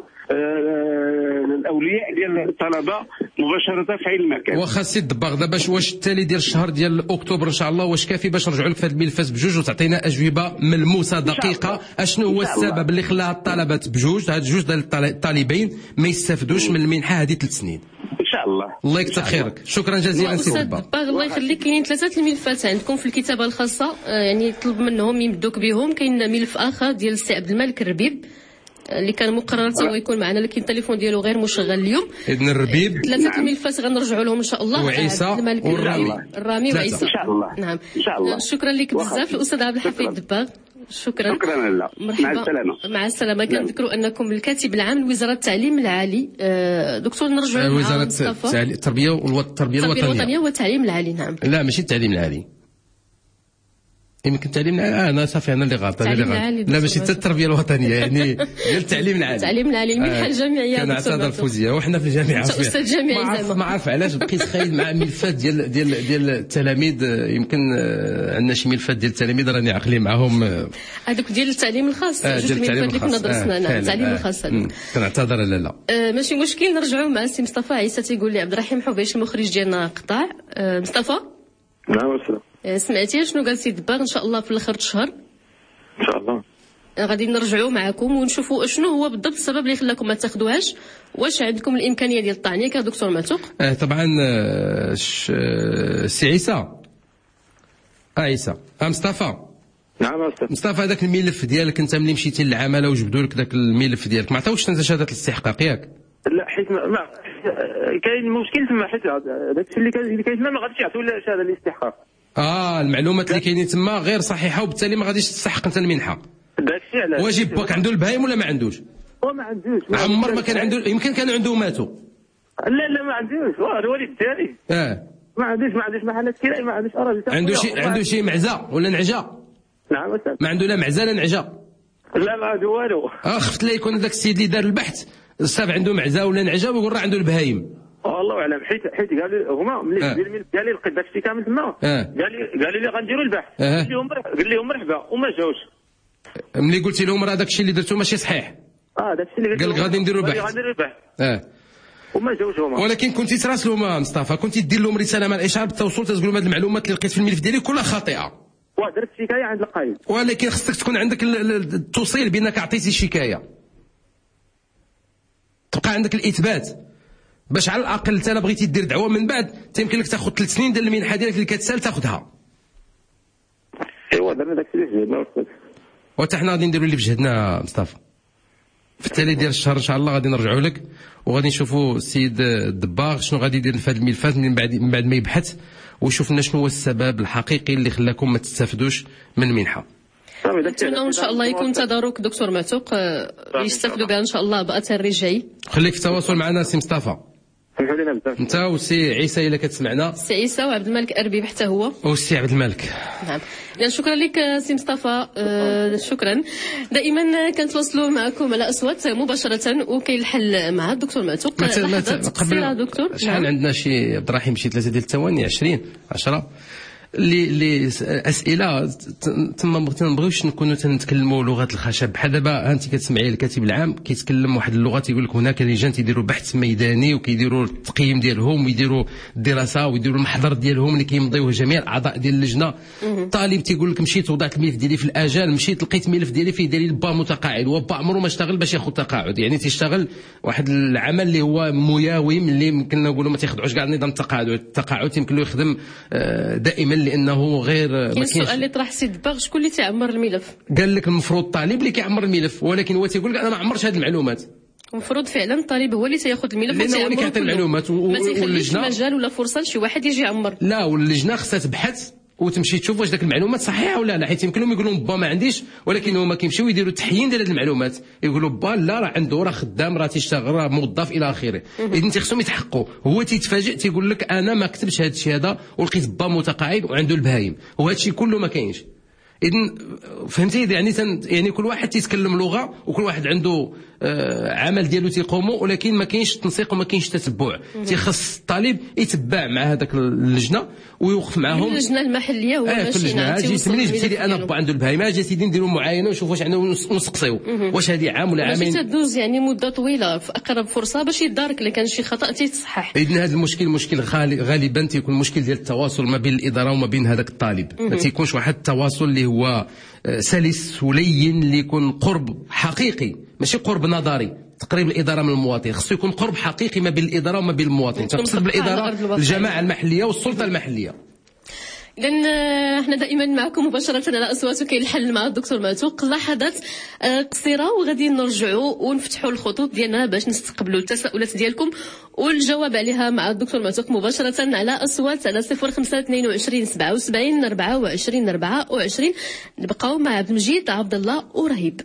الاولياء ديال الطلبه مباشره في عين المكان. واخا سي الدباغ دابا واش التالي ديال الشهر ديال اكتوبر ان شاء الله واش كافي باش نرجعوا لك في هذه الملفات بجوج وتعطينا اجوبه ملموسه دقيقه اشنو هو السبب اللي خلى الطلبه بجوج هاد جوج ديال الطالبين ما يستافدوش من المنحه هذه ثلاث سنين؟ ان شاء الله. الله يكثر خيرك، شكرا جزيلا سي الدباغ. الله يخليك. كاينين ثلاثه الملفات عندكم في الكتابه الخاصه، يعني طلب منهم يمدوك بهم. كاين ملف اخر ديال السي عبد الملك الربيب اللي كان مقرر هو يكون معنا، لكن التليفون ديالو غير مشغل اليوم. ابن الربيب ثلاثه نعم. الملفات غنرجعوا لهم ان شاء الله، وعيسى والرامي الرامي وعيسى ان شاء الله. نعم ان شاء الله. شكرا لك بزاف الاستاذ عبد الحفيظ الدباغ. شكرا شكرا لله. مرحبا. مع السلامه. مع السلامه. كنذكروا انكم الكاتب العام لوزاره التعليم العالي. آه دكتور نرجعوا وزاره التربيه والتربيه الوطنيه والتعليم العالي. نعم لا ماشي التعليم العالي، يمكن التعليم العالي. آه انا صافي انا اللي غلط انا اللي غلط. لا ماشي حتى التربيه الوطنيه يعني ديال التعليم العالي. التعليم العالي المنحه الجامعيه. كان اعتذر الفوزيه وحنا في الجامعه. انت استاذ جامعي زعما. ما عارف علاش بقيت خايل مع ملفات ديال ديال ديال التلاميذ. يمكن عندنا شي ملفات ديال التلاميذ راني عاقلين معاهم هذوك ديال التعليم الخاص. آه جوج الملفات اللي كنا درسنا. نعم التعليم الخاص. كنعتذر. لا لا آه ماشي مشكل. نرجعوا مع السي مصطفى عيسى. تيقول لي عبد الرحيم حبيش المخرج ديالنا قطع. آه مصطفى نعم السلام. سمعتي شنو قال سي دباغ؟ ان شاء الله في الاخر الشهر ان شاء الله غادي نرجعوا معكم ونشوفوا شنو هو بالضبط السبب اللي خلاكم ما تاخذوهاش. واش عندكم الامكانيه ديال الطعنيه كدكتور معتوق؟ اه طبعا. سي عيسى اه عيسى اه مصطفى. نعم استاذ مصطفى. هذاك الملف ديالك انت ملي مشيتي للعماله وجبدوا لك ذاك الملف ديالك ما عطاوش انت شهاده الاستحقاق ياك؟ لا حيت ما كاين مشكل تما، حيت داكشي اللي كاين اللي كاين تما ما غاديش يعطيو لا شهاده الاستحقاق. اه المعلومات اللي كاينين تما غير صحيحه وبالتالي ما غاديش تستحق انت المنحه. داكشي علاش. واجب باك عنده البهايم ولا ما عندوش؟ هو ما عندوش. عمر ما كان عنده. يمكن كانوا عنده ماتوا. لا لا ما عندوش. هو الوالد ديالي اه ما عندوش ما عندوش محلات كراء، ما عندوش اراضي. عنده شي عنده شي معزه ولا نعجه؟ نعم استاذ. ما عنده لا معزه لا نعجه. لا ما عنده والو. اه خفت لا يكون ذاك السيد اللي دار البحث صاب عنده معزه ولا نعجه ويقول راه عنده البهايم. والله اعلم. حيت حيت قال لي هما ملي آه. قال لي لقيت داكشي كامل تما. آه. قال لي قال لي غنديروا البحث. آه. قال لهم قال لهم مرحبا وما جاوش. ملي قلتي لهم راه داكشي اللي درتو ماشي صحيح. اه داكشي اللي قال لك غادي نديروا البحث. غنديروا البحث. اه وما جاوش هما. ولكن كنتي تراسلهم مصطفى، كنتي دير لهم رساله مع الاشعار بالتوصل تقول لهم هذه المعلومات اللي لقيت في الملف ديالي كلها خاطئه. ودرت شكايه عند القايد. ولكن خصك تكون عندك التوصيل بانك عطيتي شكايه، تبقى عندك الاثبات باش على الاقل انت الا بغيتي دير دعوه من بعد تيمكن لك تاخذ ثلاث سنين ديال المنحه ديالك اللي كتسال تاخذها. ايوا درنا داكشي اللي في جهدنا استاذ. وحتى حنا غادي نديروا اللي في جهدنا مصطفى. في التالي ديال الشهر ان شاء الله غادي نرجعوا لك وغادي نشوفوا السيد الدباغ شنو غادي يدير في هذه الملفات من بعد من بعد ما يبحث ويشوف لنا شنو هو السبب الحقيقي اللي خلاكم ما تستافدوش من المنحه. نتمنى ان شاء الله يكون تدارك دكتور معتوق يستافدوا بها ان شاء الله باثر رجعي. خليك في تواصل معنا سي مصطفى. انت وسي عيسى الا كتسمعنا. سي عيسى وعبد الملك اربيب حتى هو. وسي عبد الملك. نعم. يعني شكرا لك سي مصطفى. آه شكرا. دائما كنتواصلوا معكم على اصوات مباشره وكاين الحل مع الدكتور معتوق. قبل دكتور شحال عندنا شي عبد الرحيم شي ثلاثه ديال الثواني عشرين عشرة لي لي اسئله تما ما تنبغيوش نكونوا تنتكلموا لغه الخشب. بحال دابا انت كتسمعي الكاتب العام كيتكلم واحد اللغه، تيقول لك هناك لجان تيديروا بحث ميداني وكيديروا التقييم ديالهم ويديروا الدراسه ويديروا المحضر ديالهم اللي كيمضيوه جميع الاعضاء ديال اللجنه. طالب تيقول لك مشيت وضعت الملف ديالي في الاجال، مشيت لقيت الملف ديالي فيه دليل با متقاعد، وبا عمره ما اشتغل باش ياخذ تقاعد، يعني تيشتغل واحد العمل اللي هو مياوم اللي يمكن نقولوا ما تيخضعوش كاع نظام التقاعد. التقاعد يمكن له يخدم دائما لانه غير ما كاينش. السؤال اللي طرح سيد باغ شكون اللي تيعمر الملف؟ قال لك المفروض الطالب اللي كيعمر الملف، ولكن هو تيقول لك انا ما عمرتش هذه المعلومات. المفروض فعلا الطالب هو اللي تياخذ الملف لانه هو اللي كيعطي المعلومات، واللجنه مجال ولا فرصه لشي واحد يجي يعمر. لا، واللجنه خصها تبحث وتمشي تشوف واش داك المعلومات صحيحه ولا لا، حيت يمكن لهم يقولوا با ما عنديش، ولكن هما كيمشيو يديروا تحيين ديال هذه المعلومات، يقولوا با لا راه عنده، راه خدام، راه تيشتغل، راه موظف الى اخره. اذا انت خصهم يتحققوا. هو تيتفاجئ تيقول لك انا ما كتبش هذا الشيء هذا ولقيت با متقاعد وعنده البهايم، وهذا الشيء كله ما كاينش. اذا فهمتي يعني تن يعني كل واحد تيتكلم لغه وكل واحد عنده آه عمل ديالو تيقوموا، ولكن ما كاينش تنسيق وما كاينش تتبع. تيخص الطالب يتبع مع هذاك اللجنه ويوقف معاهم. اللجنه المحليه هو آه في اللجنه اجي سميني جبتي لي انا با عنده البهايمه، اجي سيدي نديروا معاينه ونشوف واش عندنا ونسقسيو واش هذه عام ولا عامين. باش تدوز يعني مده طويله في اقرب فرصه باش يدارك الا كان شي خطا تيتصحح. اذا هذا المشكل مشكل غالبا تيكون مشكل ديال التواصل ما بين الاداره وما بين هذاك الطالب. ما تيكونش واحد التواصل اللي هو سلس ولين، اللي يكون قرب حقيقي ماشي قرب نظري. تقريب الاداره من المواطن خصو يكون قرب حقيقي ما بين الاداره وما بين المواطن. تقصد بالاداره الجماعه المحليه والسلطه المحليه. إذن احنا دائما معكم مباشرة على أصوات كاين الحل مع الدكتور معتوق. لحظات قصيرة وغادي نرجعوا ونفتحوا الخطوط ديالنا باش نستقبلوا التساؤلات ديالكم والجواب عليها مع الدكتور معتوق مباشرة على أصوات على صفر خمسة اثنين وعشرين سبعة وسبعين أربعة وعشرين أربعة وعشرين. نبقاو مع عبد المجيد عبد الله ورهيب.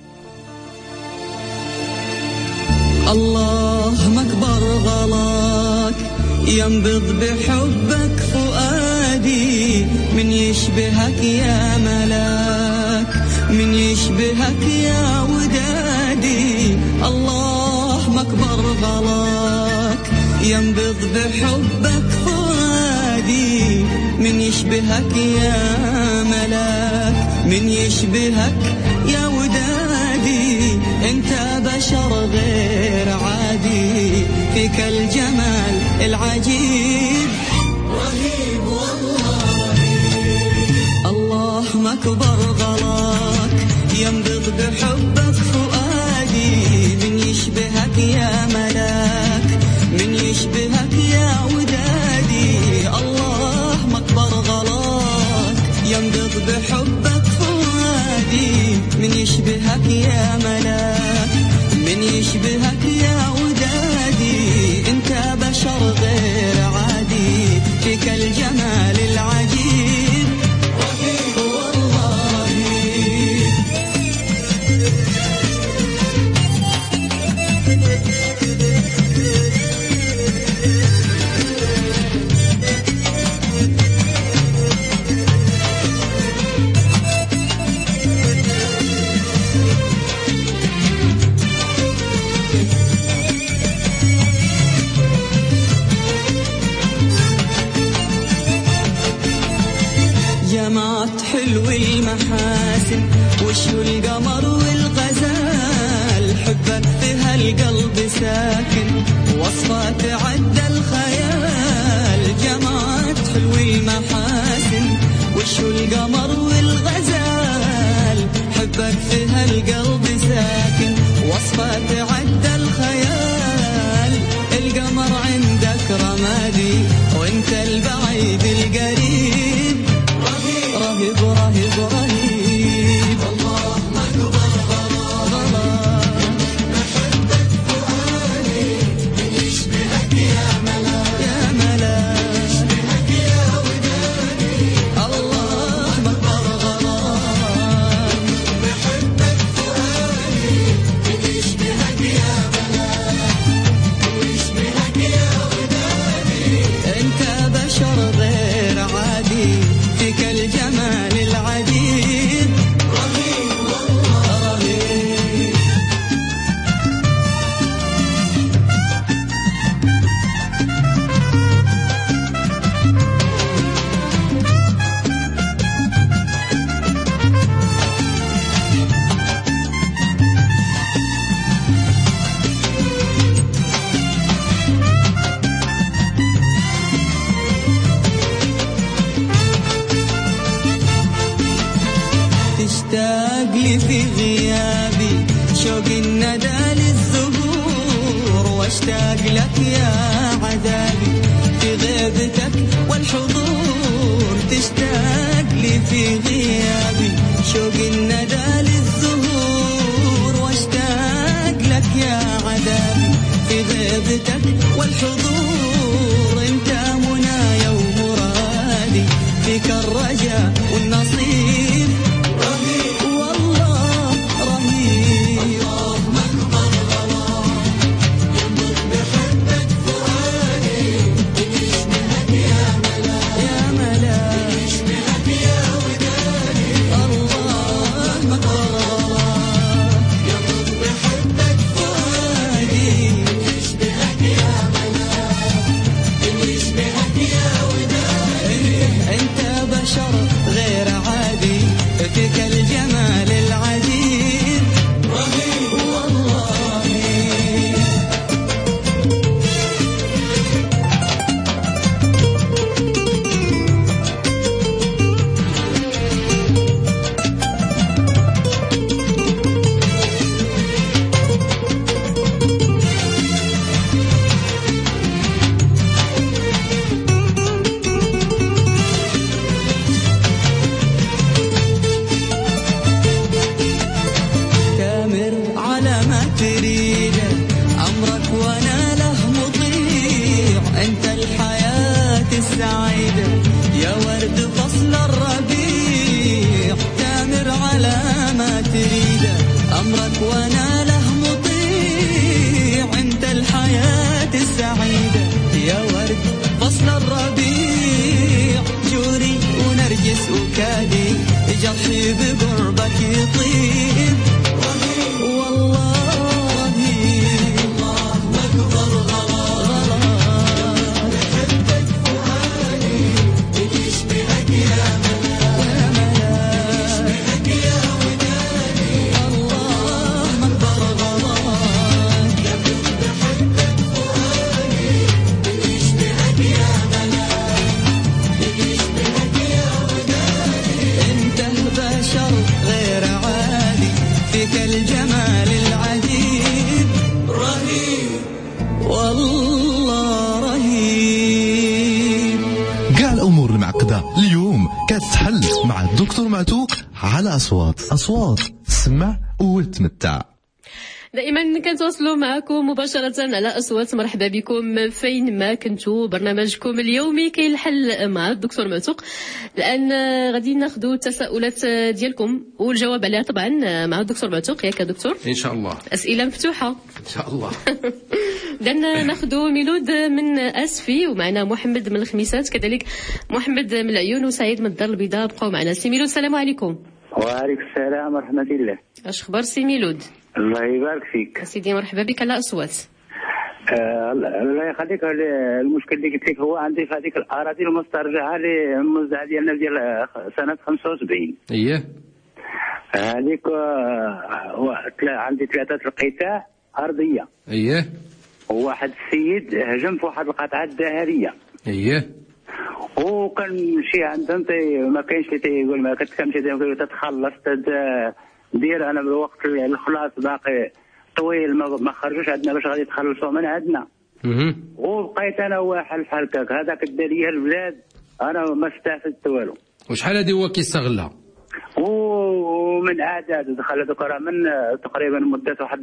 الله مكبر غلاك ينبض بحبك فؤادي، من يشبهك يا ملاك، من يشبهك يا ودادي. الله مكبر غلاك ينبض بحبك فؤادي، من يشبهك يا ملاك، من يشبهك يا ودادي. انت بشر غير عادي، فيك الجمال العجيب، رهيب والله. الله مكبر غلاك ينبض بحبك فؤادي، من يشبهك يا ملاك، من يشبهك يا ودادي. الله مكبر غلاك ينبض بحبك فؤادي، من يشبهك يا ملاك، من يشبهك يا ودادي. انت بشر غير عادي، فيك الجمال العجيب، رهيب والله. جمعت حلو المحاسن وشو القمر والغزال، حبك في هالقلب ساكن وصفات عدى الخيال. جمعت حلو المحاسن وشو القمر والغزال، حبك في هالقلب ساكن وصفات عدى الخيال. القمر عندك رمادي وانت البعيد القريب، رهيب رهيب رهيب. الله مكبر غلاك بحبك فؤادي، من يشبهك يا ملاك، يا ملاك، يشبهك يا ودادي. الله مكبر غلاك بحبك فؤادي، من يشبهك يا ملاك، من يشبهك يا ودادي. انت بشر غير عادي، فيك الجمال العجيب. تشتاق لي في غيابي شوق الندى للزهور واشتاق لك يا عذابي في غيبتك والحضور تشتاق لي في غيابي شوق الندى للزهور واشتاق لك يا عذابي في غيبتك والحضور انت منايا ومرادي فيك الرجاء والنصيب رهيب والله رهيب اللهم اكبر غرام ينبض بحبك فؤادي يشبهك يا ملاك يا ملاك يشبهك يا وداني اللهم اكبر غرام ينبض بحبك فؤادي يشبهك يا ملاك يشبهك يا وداني انت بشر غير عادي فيك الجمال العجيب رهيب والله تامر على ما تريده أمرك وأنا له مطيع أنت الحياة السعيدة يا ورد فصل الربيع تامر على ما تريده أمرك وأنا له مطيع أنت الحياة السعيدة يا ورد فصل الربيع جوري ونرجس وكادي جرحي بقربك يطيب والله رهيب اللهم اكبر غرام بحبك فؤادي يشبهك يا ملاك يشبهك يا وداني اللهم اكبر غرام بحبك فؤادي يشبهك يا ملاك يشبهك يا وداني انت البشر غير عادي فيك الجمال العجيب رهيب والله رهيب. كاع الامور المعقده اليوم كتحل مع الدكتور معتوق على اصوات اصوات تسمع وتمتع. دائما كنتواصلوا معكم مباشرة على أصوات. مرحبا بكم فين ما كنتوا. برنامجكم اليومي كاين الحل مع الدكتور معتوق. الآن غادي ناخذوا التساؤلات ديالكم والجواب عليها طبعا مع الدكتور معتوق. ياك دكتور؟ ان شاء الله. أسئلة مفتوحة ان شاء الله. بدنا ناخذوا ميلود من أسفي ومعنا محمد من الخميسات كذلك محمد من العيون وسعيد من الدار البيضاء. بقاو معنا. سي ميلود السلام عليكم. وعليكم السلام ورحمة الله. اش خبر سي ميلود؟ الله يبارك فيك سيدي مرحبا بك على أصوات. آه الله يخليك. المشكل اللي قلت لك هو عندي في هذيك الأراضي المسترجعة للمزرعة ديالنا ديال سنة خمسة وسبعين. اييه هذيك آه عندي ثلاثة القطاع أرضية. اييه وواحد السيد هجم في واحد القطعة الدهرية. اييه وكنمشي عندهم ما كاينش اللي تيقول ما كتمشي تتخلص دير انا بالوقت الخلاص باقي طويل ما خرجوش عندنا باش غادي يتخلصوا من عندنا. وبقيت انا واحد بحال هكاك هذاك دا ليا البلاد انا ما استفدت والو. وشحال هادي هو كيستغلها؟ ومن اعداد دخل هذوك راه من تقريبا مده واحد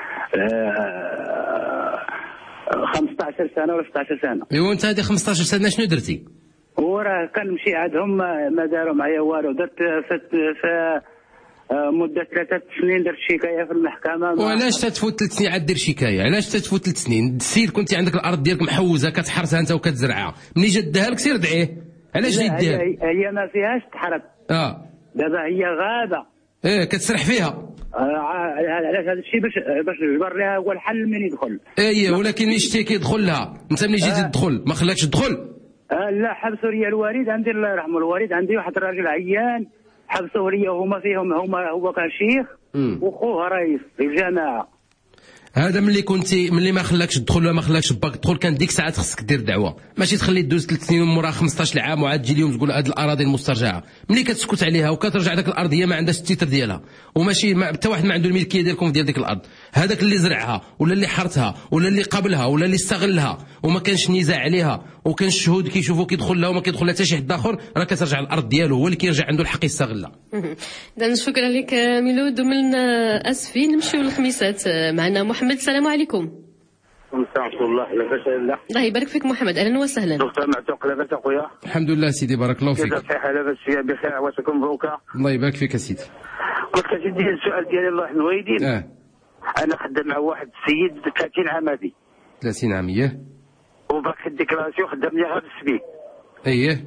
خمسطاش سنه ولا ستطاش سنه. ايوا انت هذه خمسطاش سنه شنو درتي؟ وراه كنمشي عندهم ما داروا معايا والو. درت في مده ثلاثه سنين درت شكايه في المحكمه. وعلاش تتفوت ثلاث سنين عاد دير شكايه؟ علاش تتفوت ثلاث سنين؟ السيد كنتي عندك الارض ديالك محوزه كتحرسها انت وكتزرعها، ملي جا داها لك سير دعيه. علاش جيت دير؟ هي ما فيهاش تحرث. اه دابا هي غابه. ايه كتسرح فيها. علاش هذا الشيء باش باش نجبر لها هو الحل من يدخل. ايه ولكن يشتكي يدخل لها، انت ملي جيتي تدخل ما خلاكش تدخل؟ آه لا حبسوا لي الوالد عندي الله يرحمه. الوالد عندي واحد الراجل عيان حبسوه لي وهما فيهم هما هو كان شيخ وخوه رئيس الجماعه. هذا ملي كنتي ملي ما خلاكش تدخل ولا ما خلاكش باك تدخل، كان ديك الساعات خصك دير دعوه، ماشي تخلي دوز ثلاث سنين ومن موراها خمسطاش عام وعاد تجي اليوم تقول هذه الاراضي المسترجعه. ملي كتسكت عليها وكترجع داك الارض هي ما عندهاش التيتر ديالها، وماشي حتى واحد ما عنده الملكيه ديالكم ديال ديك الارض، هذاك اللي زرعها ولا اللي حرتها ولا اللي قابلها ولا اللي استغلها وما كانش نزاع عليها وكان الشهود كيشوفوا كيدخل لها وما كيدخل لها حتى شي حد اخر، راه كترجع الارض ديالو، هو اللي كيرجع عنده الحق يستغلها. اذا شكرا لك ميلود. ومن اسفين نمشيو للخميسات. معنا محمد. السلام عليكم. ورحمة الله. لاباس لا؟ الله يبارك فيك محمد، اهلا وسهلا. دكتور معتوق لاباس اخويا؟ الحمد لله سيدي بارك الله فيك. كيف الصحة؟ لاباس بخير، عواشكم مبروكة. الله يبارك فيك سيدي. قلت لك سيدي السؤال ديالي الله يحفظ الوالدين. اه انا خدام مع واحد السيد ثلاثين عام هذه. ثلاثين عام اييه. وباقي الديكلاراسيون خدام لي غير بالسبيل. اييه.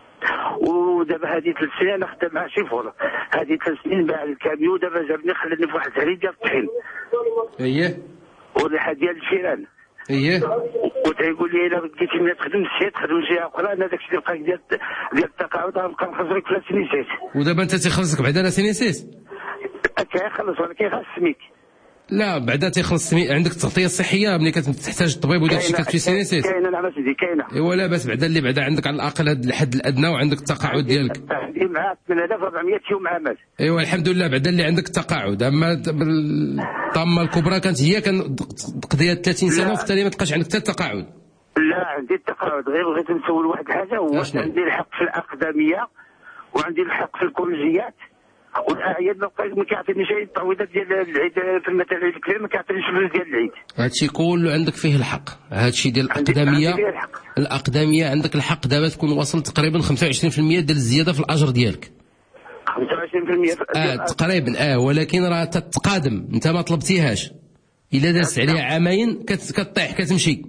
ودابا هذه ثلاث سنين انا خدام مع شيفور، هذه ثلاث سنين باع الكاميو، دابا جابني خلاني في واحد الزريد ديال الطحين. اييه. والريحه ديال الجيران. اييه. وتيقول لي الا بغيتي منين تخدم السيد تخدم جهه اخرى، انا داكشي اللي بقى ديال ديال التقاعد غنبقى نخلصك في سينيسيس. ودابا انت تيخلصك بعدا لا سينيسيس؟ كيخلص ولكن غير السميك. لا بعدا تيخلص السميك، عندك التغطيه الصحيه ملي كتحتاج الطبيب وداك الشيء كتمشي سينيسيس. كاينه نعم سيدي كاينه. ايوا لاباس بعدا اللي بعدا عندك على الاقل هذا الحد الادنى وعندك التقاعد ديالك. عندي معاه ثمانية آلاف وأربعمائة يوم عمل. ايوا الحمد لله بعدا اللي عندك التقاعد، اما الطامه الكبرى كانت هي كان قضيه ثلاثين سنه وفي التالي ما تلقاش عندك حتى التقاعد. لا عندي التقاعد، غير بغيت نسول واحد الحاجه، هو عندي الحق في الاقدميه وعندي الحق في الكولجيات والاعياد ما بقاش ما كيعطينيش اي التعويضات ديال العيد في المثل العيد الكبير، ما كيعطينيش الفلوس ديال العيد. هادشي كله عندك فيه الحق، هادشي ديال الاقدميه. الاقدميه عندك الحق دابا تكون وصلت تقريبا خمسة وعشرين بالمئة ديال الزياده في الاجر ديالك. خمسة وعشرين بالمئة اه تقريبا اه، ولكن راه تتقادم انت ما طلبتيهاش، الا دازت عليها عامين كتطيح كتمشي.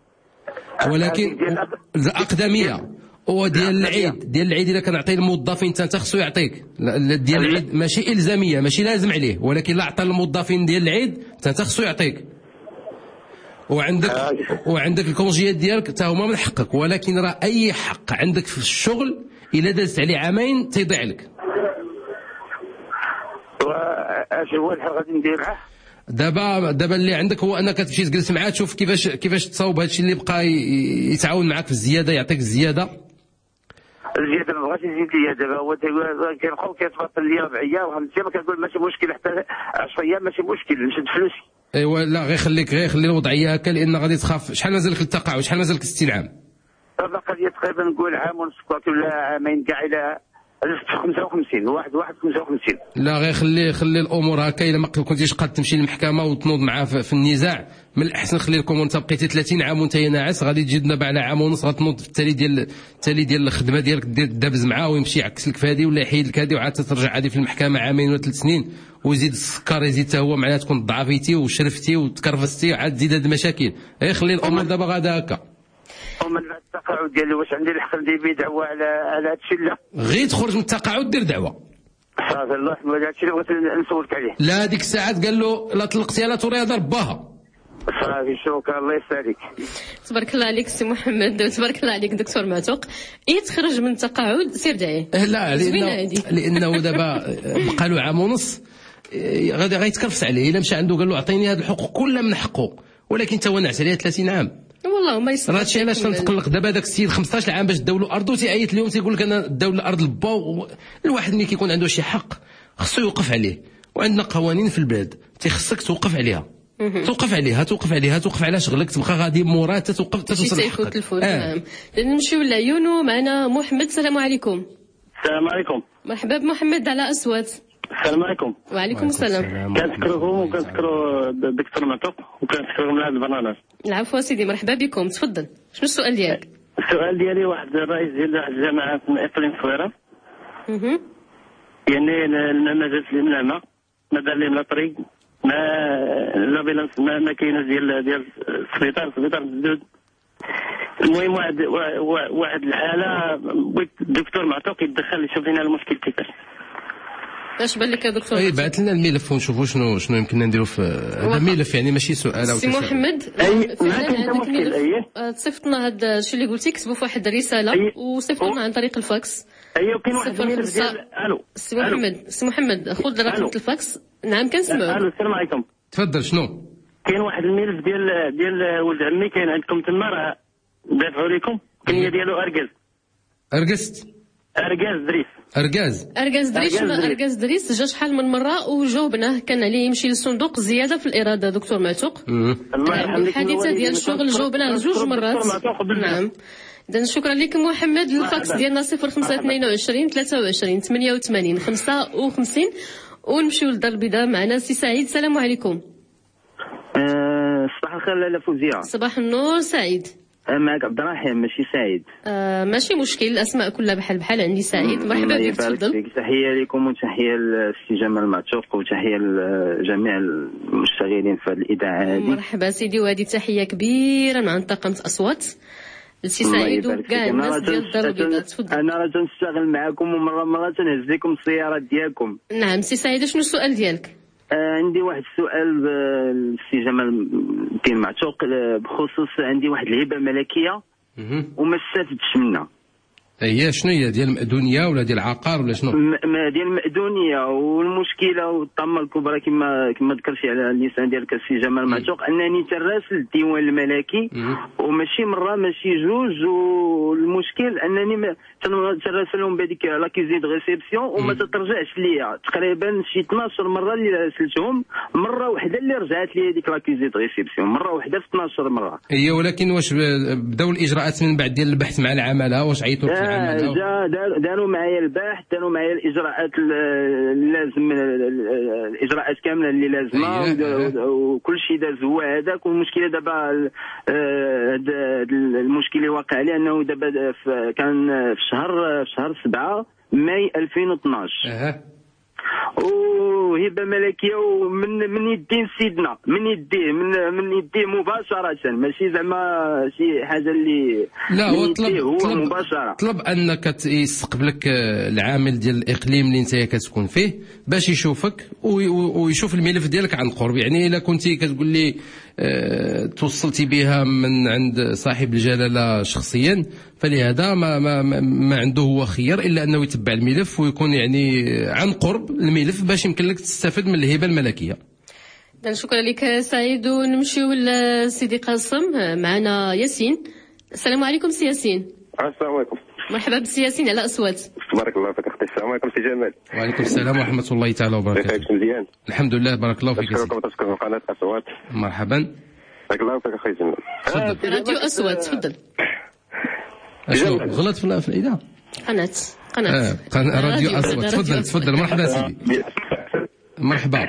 ولكن الاقدميه وديال العيد ديال العيد الا كنعطي الموظفين انت خصو يعطيك ديال العيد، ماشي الزاميه ماشي لازم عليه، ولكن لا عطى الموظفين ديال العيد انت خصو يعطيك. وعندك وعندك الكونجيات ديالك حتى هما من حقك، ولكن راه اي حق عندك في الشغل الا دازت عليه عامين تيضيع لك. واش هو الحل غادي ندير معاه؟ دابا دابا اللي عندك هو انك تمشي تجلس معاه تشوف كيفاش كيفاش تصاوب هادشي اللي بقى يتعاون معاك في الزياده، يعطيك الزياده. الزياده ما بغاش يزيد ليا دابا، هو كيبقاو كيتبطل ليا ربعيه وخمسيه، ما كنقول ماشي مشكل حتى عشرة ايام ماشي مشكل نشد فلوسي. ايوا لا غير خليك غير خلي الوضعيه هكا، لان غادي تخاف. شحال مازالك التقاعد؟ شحال مازالك ستين عام؟ باقي لي تقريبا نقول عام ونص ولا عامين كاع الى خمسة وخمسين واحد واحد خمسة وخمسين. لا غير خلي خلي الامور هكا، الا ما كنتيش قاد تمشي للمحكمه وتنوض معاه في, في النزاع، من الاحسن خلي لكم وانت بقيتي ثلاثين عام وانت ناعس، غادي تجي دابا على عام ونص غتنوض في التالي ديال التالي ديال الخدمه ديالك دير دابز معاه ويمشي يعكس لك في هذه ولا يحيد لك هذه وعاد ترجع عادي في المحكمه عامين ولا ثلاث سنين، ويزيد السكر يزيد حتى هو، معناتها تكون ضعفيتي وشرفتي وتكرفستي وعاد تزيد هاد المشاكل. غير خلي الامور دابا غادا هكا. ومن التقاعد ديالي واش عندي الحق ندير به دعوه على على هادشي؟ لا غير تخرج من التقاعد دير دعوه صافي. الله يحفظ هادشي اللي بغيت نسولك عليه. لا هذيك الساعات قال له لا طلقتيها لا توريها دار باها. صافي شكرا الله يسعدك. تبارك الله عليك سي محمد، تبارك الله عليك دكتور معتوق. اي تخرج من التقاعد سير دعيه. لا لانه لانه دابا بقى له عام ونص غادي غيتكرفس عليه، الا مشى عنده قال له اعطيني هذا الحقوق كلها من حقه، ولكن تا هو نعس عليها ثلاثين عام. والله ما يصير. هادشي علاش تنتقلق دابا داك السيد خمسطاش عام باش داو له ارض وتيعيط اليوم تيقول لك انا داو الارض لبا. الواحد ملي كيكون عنده شي حق خصو يوقف عليه، وعندنا قوانين في البلاد تيخصك توقف عليها. توقف عليها توقف عليها توقف على شغلك، تبقى غادي موراه توقف توصل لحقك. آه. نمشيو لعيونو. معنا محمد. السلام عليكم. السلام عليكم. مرحبا بمحمد على اصوات. السلام عليكم. وعليكم السلام. كنشكركم وكنشكروا الدكتور معتوق وكنشكركم على هذا البرنامج. العفو سيدي مرحبا بكم. تفضل شنو السؤال ديالك؟ السؤال ديالي واحد الرئيس ديال واحد الجامعه في اقليم صويره، اها يعني ما جاتش لهم نعمه، ما دار لهم لا طريق، ما لابيلانس ما, ما كايناش ديال ديال السبيطار السبيطار مسدود. المهم واحد واحد الحاله بغيت الدكتور معتوق يتدخل يشوف لنا المشكل كيفاش. اش بان لك يا دكتور؟ اي بعث لنا الملف ونشوفوا شنو شنو يمكن نديروا في هذا الملف، يعني ماشي سؤال او سي محمد. اي ما كاين مشكل. اي تصيفط لنا هذا الشيء اللي قلتي، كتبوا في واحد الرساله وصيفطوا لنا عن طريق الفاكس. ايوا كاين واحد الملف ديال الو سي محمد. سي محمد خذ رقم الفاكس. نعم كنسمعوا. الو السلام عليكم. تفضل شنو؟ كاين واحد الملف ديال ديال ولد عمي كاين عندكم تما، راه دافعوا لكم الكنيه ديالو اركاز ارقست اركاز دريس اركاز اركاز دريس أركاز دريس. اركاز دريس جا شحال من مره وجاوبناه، كان عليه يمشي للصندوق زياده في الاراده دكتور معتوق. الله يرحم لك الحادثه ديال الشغل جاوبناه جوج مرات. نعم. إذا شكرا لك محمد. الفاكس ديالنا صفر خمسة اثنين وعشرين ثلاثة وعشرين ثمانية وثمانين خمسة وخمسين. ونمشيو للدار البيضاء معنا سي سعيد. السلام عليكم. صباح الخير لاله فوزيه. صباح النور سعيد. معك عبد الرحيم ماشي سعيد. آه ماشي مشكل، الاسماء كلها بحال بحال. عندي سعيد. مرحبا بك، تفضل. تحيه لكم وتحيه للسي جمال معتوق وتحيه لجميع المشتغلين في هذه الاذاعه هذه. مرحبا سيدي، وهذه تحيه كبيره مع طاقم اصوات السي سعيد وكاع الناس ديال الدار البيضاء. تفضل. انا راه تنشتغل معكم ومره مره تنهز لكم السيارات ديالكم. نعم سي سعيد، شنو السؤال ديالك؟ آه عندي واحد السؤال للسي جمال كاين معتوق، بخصوص عندي واحد الهبه ملكيه وما استفدتش منها. هي شنو هي ديال المأذونيه ولا ديال العقار ولا شنو؟ م- ديال المأذونيه، والمشكله والطامه الكبرى كما كما ذكرتي على اللسان ديالك السي جمال معتوق انني تراسل الديوان الملكي وماشي مره ماشي جوج، والمشكل انني تراسلهم بهذيك لاكيزي دو ريسيبسيون وما تترجعش ليا. تقريبا شي اثناش مره اللي راسلتهم، مره واحده اللي رجعت لي هذيك لاكيزي دو ريسيبسيون، مره واحده في اثناش مره. هي ولكن واش بداو الاجراءات من بعد ديال البحث مع العماله؟ واش عيطوا في العماله؟ جا داروا معايا البحث، داروا معايا الاجراءات اللازم، الاجراءات كامله اللي لازمه وكل شيء داز هو هذاك. والمشكله دابا المشكل اللي واقع عليه انه دابا كان في شهر في شهر سبعة ماي ألفين واثناش. اها وهبه ملكيه ومن من يدين سيدنا، من يديه من من يديه مباشره، ماشي زعما شي حاجه اللي لا. هو طلب هو طلب, مباشره طلب انك يستقبلك العامل ديال الاقليم اللي انت كتكون فيه باش يشوفك ويشوف الملف ديالك عن قرب. يعني الا كنتي كتقول لي أه توصلتي بها من عند صاحب الجلاله شخصيا، فلهذا ما ما ما عنده هو خيار الا انه يتبع الملف ويكون يعني عن قرب الملف باش يمكن لك تستفد من الهبه الملكيه. إذا شكرا لك سعيد. ونمشيو لسيدي قاسم. معنا ياسين. السلام عليكم سي ياسين. السلام عليكم. مرحبا بسي ياسين على اصوات. تبارك الله فيك اختي. السلام عليكم سي جمال. وعليكم السلام ورحمه الله تعالى وبركاته. كيفك مزيان؟ الحمد لله بارك الله فيك. نشكركم وتشكر قناه اصوات. مرحبا. بارك الله فيك اخي جمال. تفضل. راديو اصوات تفضل. اشنو غلط في في الاذاعه؟ قناه قناه اه قناه راديو اصوات. تفضل تفضل. مرحبا سيدي. مرحبا.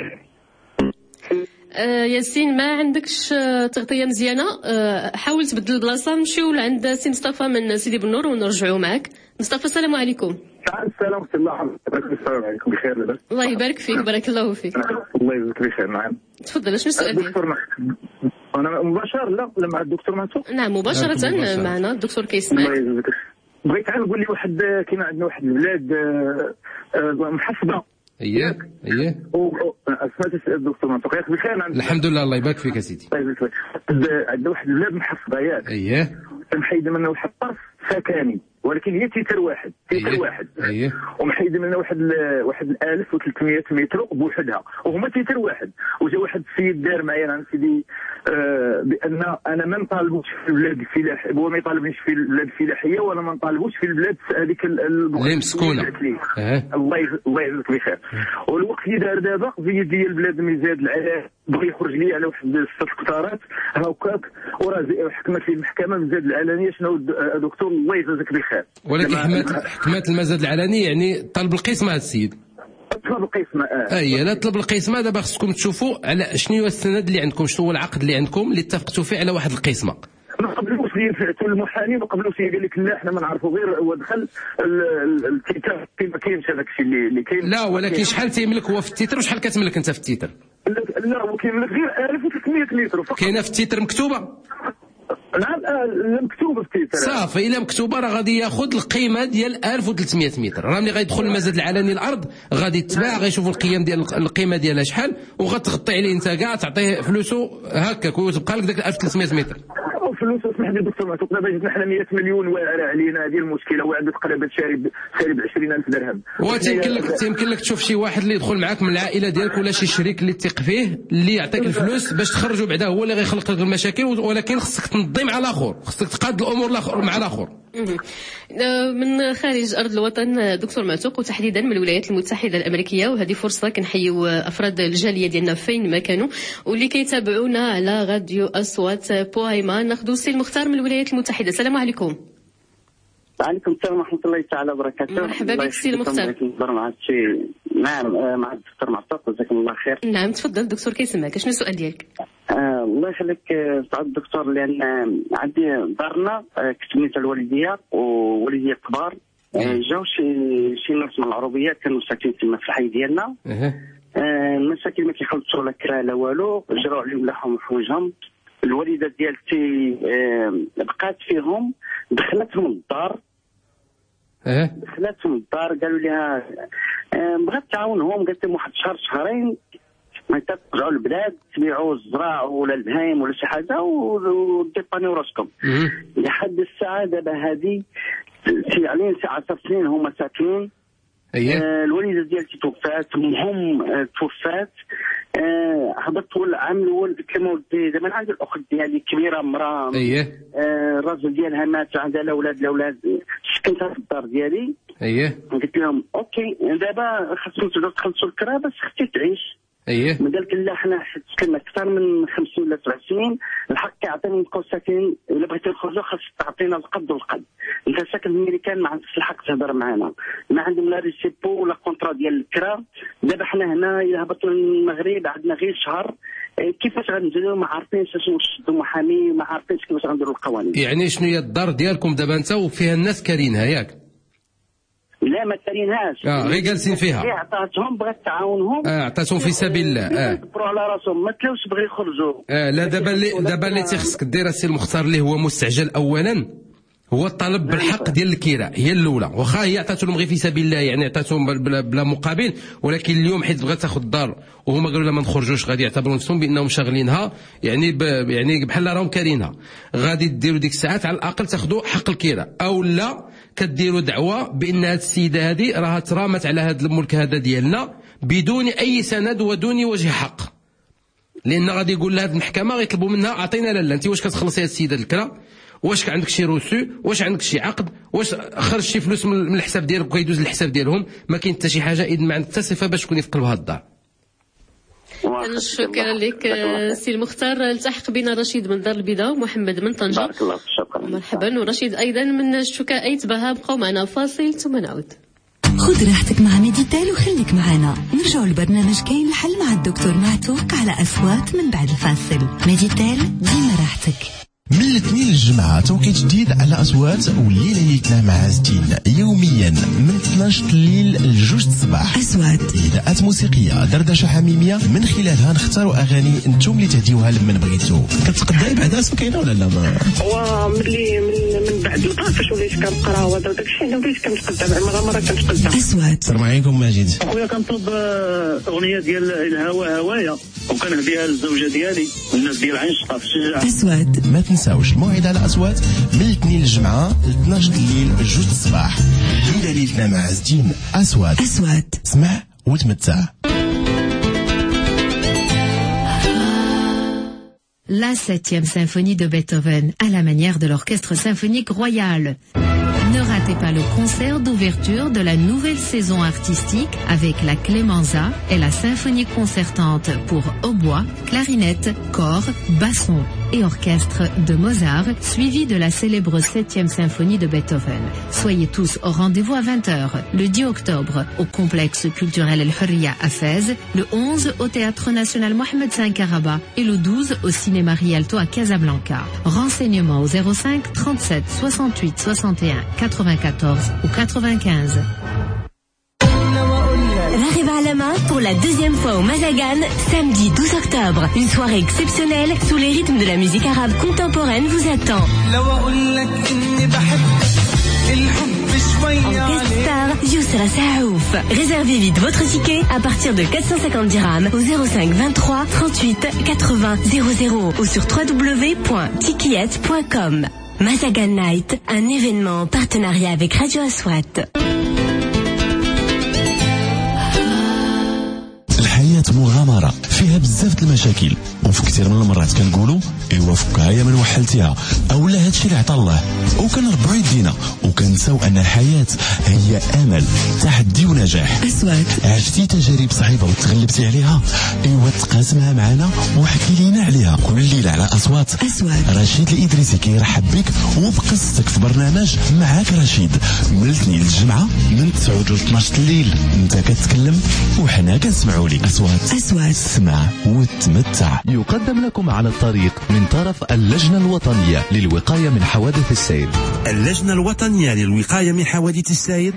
آه ياسين، ما عندكش تغطيه مزيانه، آه حاول تبدل البلاصه. نمشيو لعند سي مصطفى من سيدي بنور ونرجعوا معك. مصطفى السلام عليكم. السلام ورحمه الله. السلام عليكم. بخير لاباس؟ الله يبارك فيك. بارك الله فيك. الله يجزيك بخير. نعم تفضل. شنو السؤال ديالك؟ انا مباشر لا ولا مع الدكتور معتوق؟ نعم مباشره معنا الدكتور كيسمع. الله يجزيك. بغيت نقول لي واحد كاين عندنا واحد البلاد محفظه. اييه اييه. سمعت الدكتور معتوق ياك بخير؟ نعم الحمد لله. الله يبارك فيك يا سيدي. عندنا واحد البلاد محفظه ياك. اييه. محيد منها واحد الطرف سكني ولكن هي تيتر واحد تيتر أيه. واحد أيه. ومحيد منها واحد ال واحد ألف وثلاثمية متر بوحدها وهما تيتر واحد. وجا واحد السيد دار معايا عن سيدي آه بان انا ما نطالبوش في البلاد الفلاحيه، هو ما يطالبنيش في البلاد الفلاحيه وانا ما نطالبوش في البلاد هذيك اللي مسكونه. أه. الله الله يجزيك بخير. والوقت اللي دار دابا في ديال البلاد مزاد العلاج بغى يخرج لي على واحد ست قطارات هاكاك وراه حكمت لي المحكمه مزاد العلنيه. شنو دكتور الله يجزيك بخير. ولكن حكمت حكمت المزاد العلني يعني طلب القسمه هذا السيد. طلب القسمه. اه اي لا طلب القسمه. دابا خصكم تشوفوا على شنو هو السند اللي عندكم، شنو هو العقد اللي عندكم اللي اتفقتوا فيه على واحد القسمه. ما قبلوش لي فعلتوا المحامي، ما قبلوش لي قال لك لا احنا ما نعرفوا غير هو دخل الكتاب ما كاينش هذاك الشيء اللي اللي كاين. لا ولكن شحال تيملك هو في التيتر وشحال كتملك انت في التيتر؟ لا هو كيملك غير ألف وثلاثمية متر فقط. كاينه في التيتر مكتوبه؟ نعم آه مكتوبه في التيتر. صافي الا مكتوبه راه غادي ياخذ القيمه ديال ألف وثلاثمية متر. راه ملي غيدخل المزاد العلني الارض غادي يتباع، غيشوفوا القيم ديال القيمه ديالها شحال وغتغطي عليه انت كاع تعطيه فلوسه هكاك وتبقى لك داك ألف وثلاثمية متر. فلوس اسمح لي دكتور معتوق، دابا جاتنا حنا مئة مليون واعره علينا، هذه المشكله. واحد تقريبا شارب شارب عشرين ألف درهم. وتيمكن لك يمكن لك تشوف شي واحد اللي يدخل معاك من العائله ديالك ولا شي شريك اللي تثق فيه اللي يعطيك الفلوس باش تخرجوا بعدا، هو اللي غيخلق لك المشاكل. ولكن خصك تنظي مع الاخر، خصك تقاد الامور مع الاخر. من خارج أرض الوطن دكتور معتوق، وتحديدا من الولايات المتحدة الأمريكية، وهذه فرصة كنحيو أفراد الجالية ديالنا فين ما كانوا واللي كيتابعونا على راديو أصوات بوهيما. ناخذ سي المختار من الولايات المتحدة. السلام عليكم. وعليكم السلام ورحمة الله تعالى وبركاته. مرحبا بك سي المختار. مع نعم مع الدكتور معتوق، جزاكم الله خير. نعم تفضل دكتور، كيسمعك، شنو السؤال ديالك؟ آه الله يخليك سعاد الدكتور، لأن عندي دارنا كنت بنيت الوالدية ووالدية كبار، جاو شي شي ناس من العربيات كانوا ساكنين تما في الحي ديالنا. آه المساكن ما كيخلصوا لا كرا لا والو، جراو عليهم لحم حوجهم. الوالدة ديالتي آه بقات فيهم، دخلتهم الدار دخلتهم الدار قالوا لها آه بغات تعاونهم، قالت لهم واحد شهر شهرين ما ترجعوا للبلاد تبيعوا الزراع ولا البهايم ولا شي حاجه وديبانيو راسكم. لحد الساعه دابا هذه سي عليهم سي عشر سنين هما ساكنين. اييه آه الوالده ديالتي توفات، امهم آه توفات. آه حضرت العام الاول قلت لهم ودي دابا عندي الاخت ديالي كبيره مراه. اييه آه الراجل ديالها مات، عندها الاولاد الاولاد سكنتها في الدار ديالي. اييه قلت لهم اوكي دابا خاصكم تبداو تخلصوا الكرا باش اختي تعيش. اييه ما قالت لا حنا سكننا اكثر من خمسين ولا سبع سنين، الحق يعطينا نبقاو ساكنين، الا بغيتي نخرجوا خاصك تعطينا القد والقد. انت ساكن في الميريكان ما عندكش الحق تهضر معنا، ما عندهم لا ريسيبو ولا كونترا ديال الكرا. دابا حنا هنا الا هبطوا للمغرب عندنا غير شهر، كيفاش غنديروا؟ ما عارفينش اش نشدوا محامي، ما عارفينش كيفاش غنديروا القوانين. يعني شنو هي الدار ديالكم دابا انت وفيها الناس كارينها ياك؟ لا ما كارينهاش، اه غير جالسين فيها. هي عطاتهم بغات تعاونهم، اه عطاتهم في سبيل الله. اه يدبروا على راسهم، ما تلاوش بغيو يخرجوا. اه لا دابا اللي دابا اللي تيخصك دير السي المختار اللي هو مستعجل اولا هو الطلب بالحق ديال الكراء، هي الاولى. واخا هي عطاتهم غير في سبيل الله، يعني عطاتهم بلا, بلا مقابل، ولكن اليوم حيت بغات تاخذ الدار وهما قالوا لا ما نخرجوش، غادي يعتبروا نفسهم بانهم شاغلينها، يعني ب... يعني بحال راهم كارينها. غادي ديروا ديك الساعات على الاقل تاخذوا حق الكراء، او لا كديروا دعوه بان هذه السيده هذه راها ترامت على هذا الملك هذا ديالنا بدون اي سند ودون وجه حق. لان غادي يقول لها المحكمه غيطلبوا منها اعطينا لاله انت واش كتخلصي هذه السيده الكرا، واش عندك شي روسو، واش عندك شي عقد، واش خرج شي فلوس من الحساب ديالك وكيدوز للحساب ديالهم. ما كاين حتى شي حاجه اذا ما عندك حتى صفه باش تكوني في قلب هذا الدار. شكرا لك سي المختار. التحق بنا رشيد من دار البيضاء ومحمد من طنجة. بارك الله فيك، شكرا. مرحبا. ورشيد ايضا من الشكا ايت بها. بقاو معنا فاصل ثم نعود. خذ راحتك مع ميديتال وخليك معنا. نرجعوا لبرنامج كاين الحل مع الدكتور معتوق على أصوات من بعد الفاصل. ميديتال ديما راحتك. من الاثنين للجمعة توقيت جديد على أصوات والليلة يتنا مع عزتين يوميا من اثناش الليل لجوج الصباح. أصوات إذاعات موسيقية دردشة حميمية من خلالها نختاروا أغاني انتم اللي تهديوها لمن بغيتو. كتقدري بعد اسم كاينة ولا لا؟ ما هو ملي من, من بعد القراءة فاش وليت كنقرا وداك الشيء انا وليت كنتقدم مرة مرة كنتقدم. أصوات. السلام عليكم ماجد. أخويا كنطلب أغنية ديال الهوا هوايا وكنهديها للزوجة ديالي والناس ديال عين شطا في الشجاعة. أصوات. ما تنساوش الموعد على أصوات من الاثنين للجمعة ل اثناش الليل جوج الصباح. الليلة ليلتنا مع عزتين. أصوات. أصوات. اسمع وتمتع. La septième symphonie de Beethoven, à la manière de l'orchestre symphonique royal. Ne ratez pas le concert d'ouverture de la nouvelle saison artistique avec la Clémenza et la symphonie concertante pour hautbois, clarinette, cor, basson et orchestre de Mozart, suivi de la célèbre septième symphonie de Beethoven. Soyez tous au rendez-vous à vingt heures, le dix octobre, au complexe culturel El Hurriya à Fès, le onze au Théâtre National Mohamed cinq à Rabat et le douze au Cinéma Rialto à Casablanca. Renseignements au zéro cinq trente-sept soixante-huit soixante et un quatre-vingt-quatorze ou quatre-vingt-quinze. L'arrivée à la main pour la deuxième fois au Mazagan, samedi douze octobre. Une soirée exceptionnelle sous les rythmes de la musique arabe contemporaine vous attend. guest star, Youssra Saouf. Réservez vite votre ticket à partir de quatre cent cinquante dirhams au zéro cinq vingt-trois trente-huit quatre-vingts zéro zéro ou sur w w w point tikiet point com. Mazagan Night, un événement en partenariat avec Radio Aswat. الحياة مغامرة فيها بزاف المشاكل، وفي كثير من المرات كنقولوا ايوا فكها يا من وحلتيها او لا هادشي اللي عطا الله، وكنربعوا يدينا وكنساو ان الحياة هي امل، تحدي ونجاح. أصوات، عشتي تجارب صعيبة وتغلبتي عليها، ايوا تقاسمها معنا وحكي لينا عليها كل ليلة على اصوات. أصوات رشيد الإدريسي كيرحب بك وبقصتك في برنامج معاك رشيد من الاثنين للجمعة من تسعة ل اثناش الليل، انت كتكلم وحنا كنسمعوا لك. اصوات أصوات، اسمع وتمتع. يقدم لكم على الطريق من طرف اللجنة الوطنية للوقاية من حوادث السير. اللجنة الوطنية للوقاية من حوادث السير،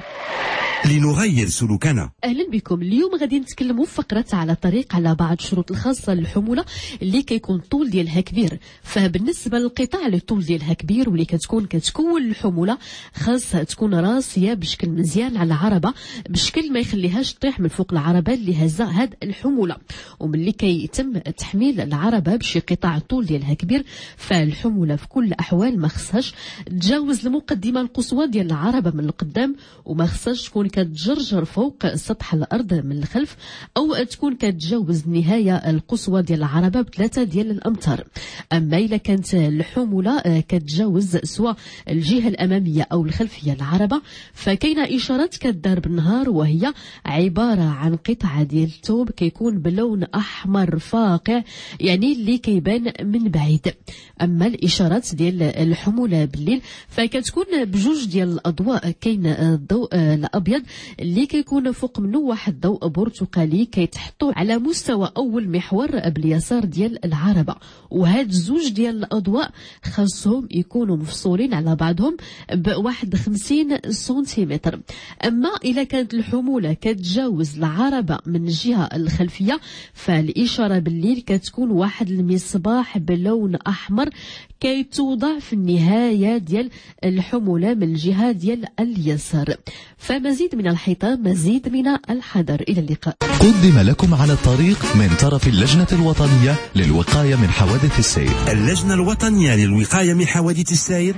لنغير سلوكنا. اهلا بكم. اليوم غادي نتكلموا في فقره على طريق على بعض الشروط الخاصه للحموله اللي كيكون الطول ديالها كبير. فبالنسبه للقطع اللي الطول ديالها كبير واللي كتكون كتكون الحموله، خاصها تكون راسيه بشكل مزيان على العربه، بشكل ما يخليهاش تطيح من فوق العربه اللي هزه هاد الحموله. وملي كيتم تحميل العربه بشي قطع الطول ديالها كبير، فالحموله في كل الاحوال ما خصهاش تجاوز المقدمه القصوى ديال العربه من القدام، وما خصهاش تكون كتجرجر فوق سطح الارض من الخلف، او تكون كتجاوز النهايه القصوى ديال العربه بثلاثه ديال الامتار. اما الا كانت الحموله كتجاوز سواء الجهه الاماميه او الخلفيه العربه، فكاينه اشارات كدار بالنهار، وهي عباره عن قطعه ديال الثوب كيكون بلون احمر فاقع، يعني اللي كيبان من بعيد. اما الاشارات ديال الحموله بالليل فكتكون بجوج ديال الاضواء، كاين الضوء الابيض اللي كيكون فوق منه واحد الضوء برتقالي كيتحطوا على مستوى اول محور باليسار ديال العربه، وهاد زوج ديال الاضواء خاصهم يكونوا مفصولين على بعضهم بواحد خمسين سنتيمتر. اما اذا كانت الحموله كتجاوز العربه من الجهه الخلفيه، فالاشاره بالليل كتكون واحد المصباح بلون احمر كيتوضع في النهايه ديال الحموله من الجهه ديال اليسار. فمزيد من الحيطان، مزيد من الحذر. إلى اللقاء. قدم لكم على الطريق من طرف اللجنة الوطنية للوقاية من حوادث السير. اللجنة الوطنية للوقاية من حوادث السير،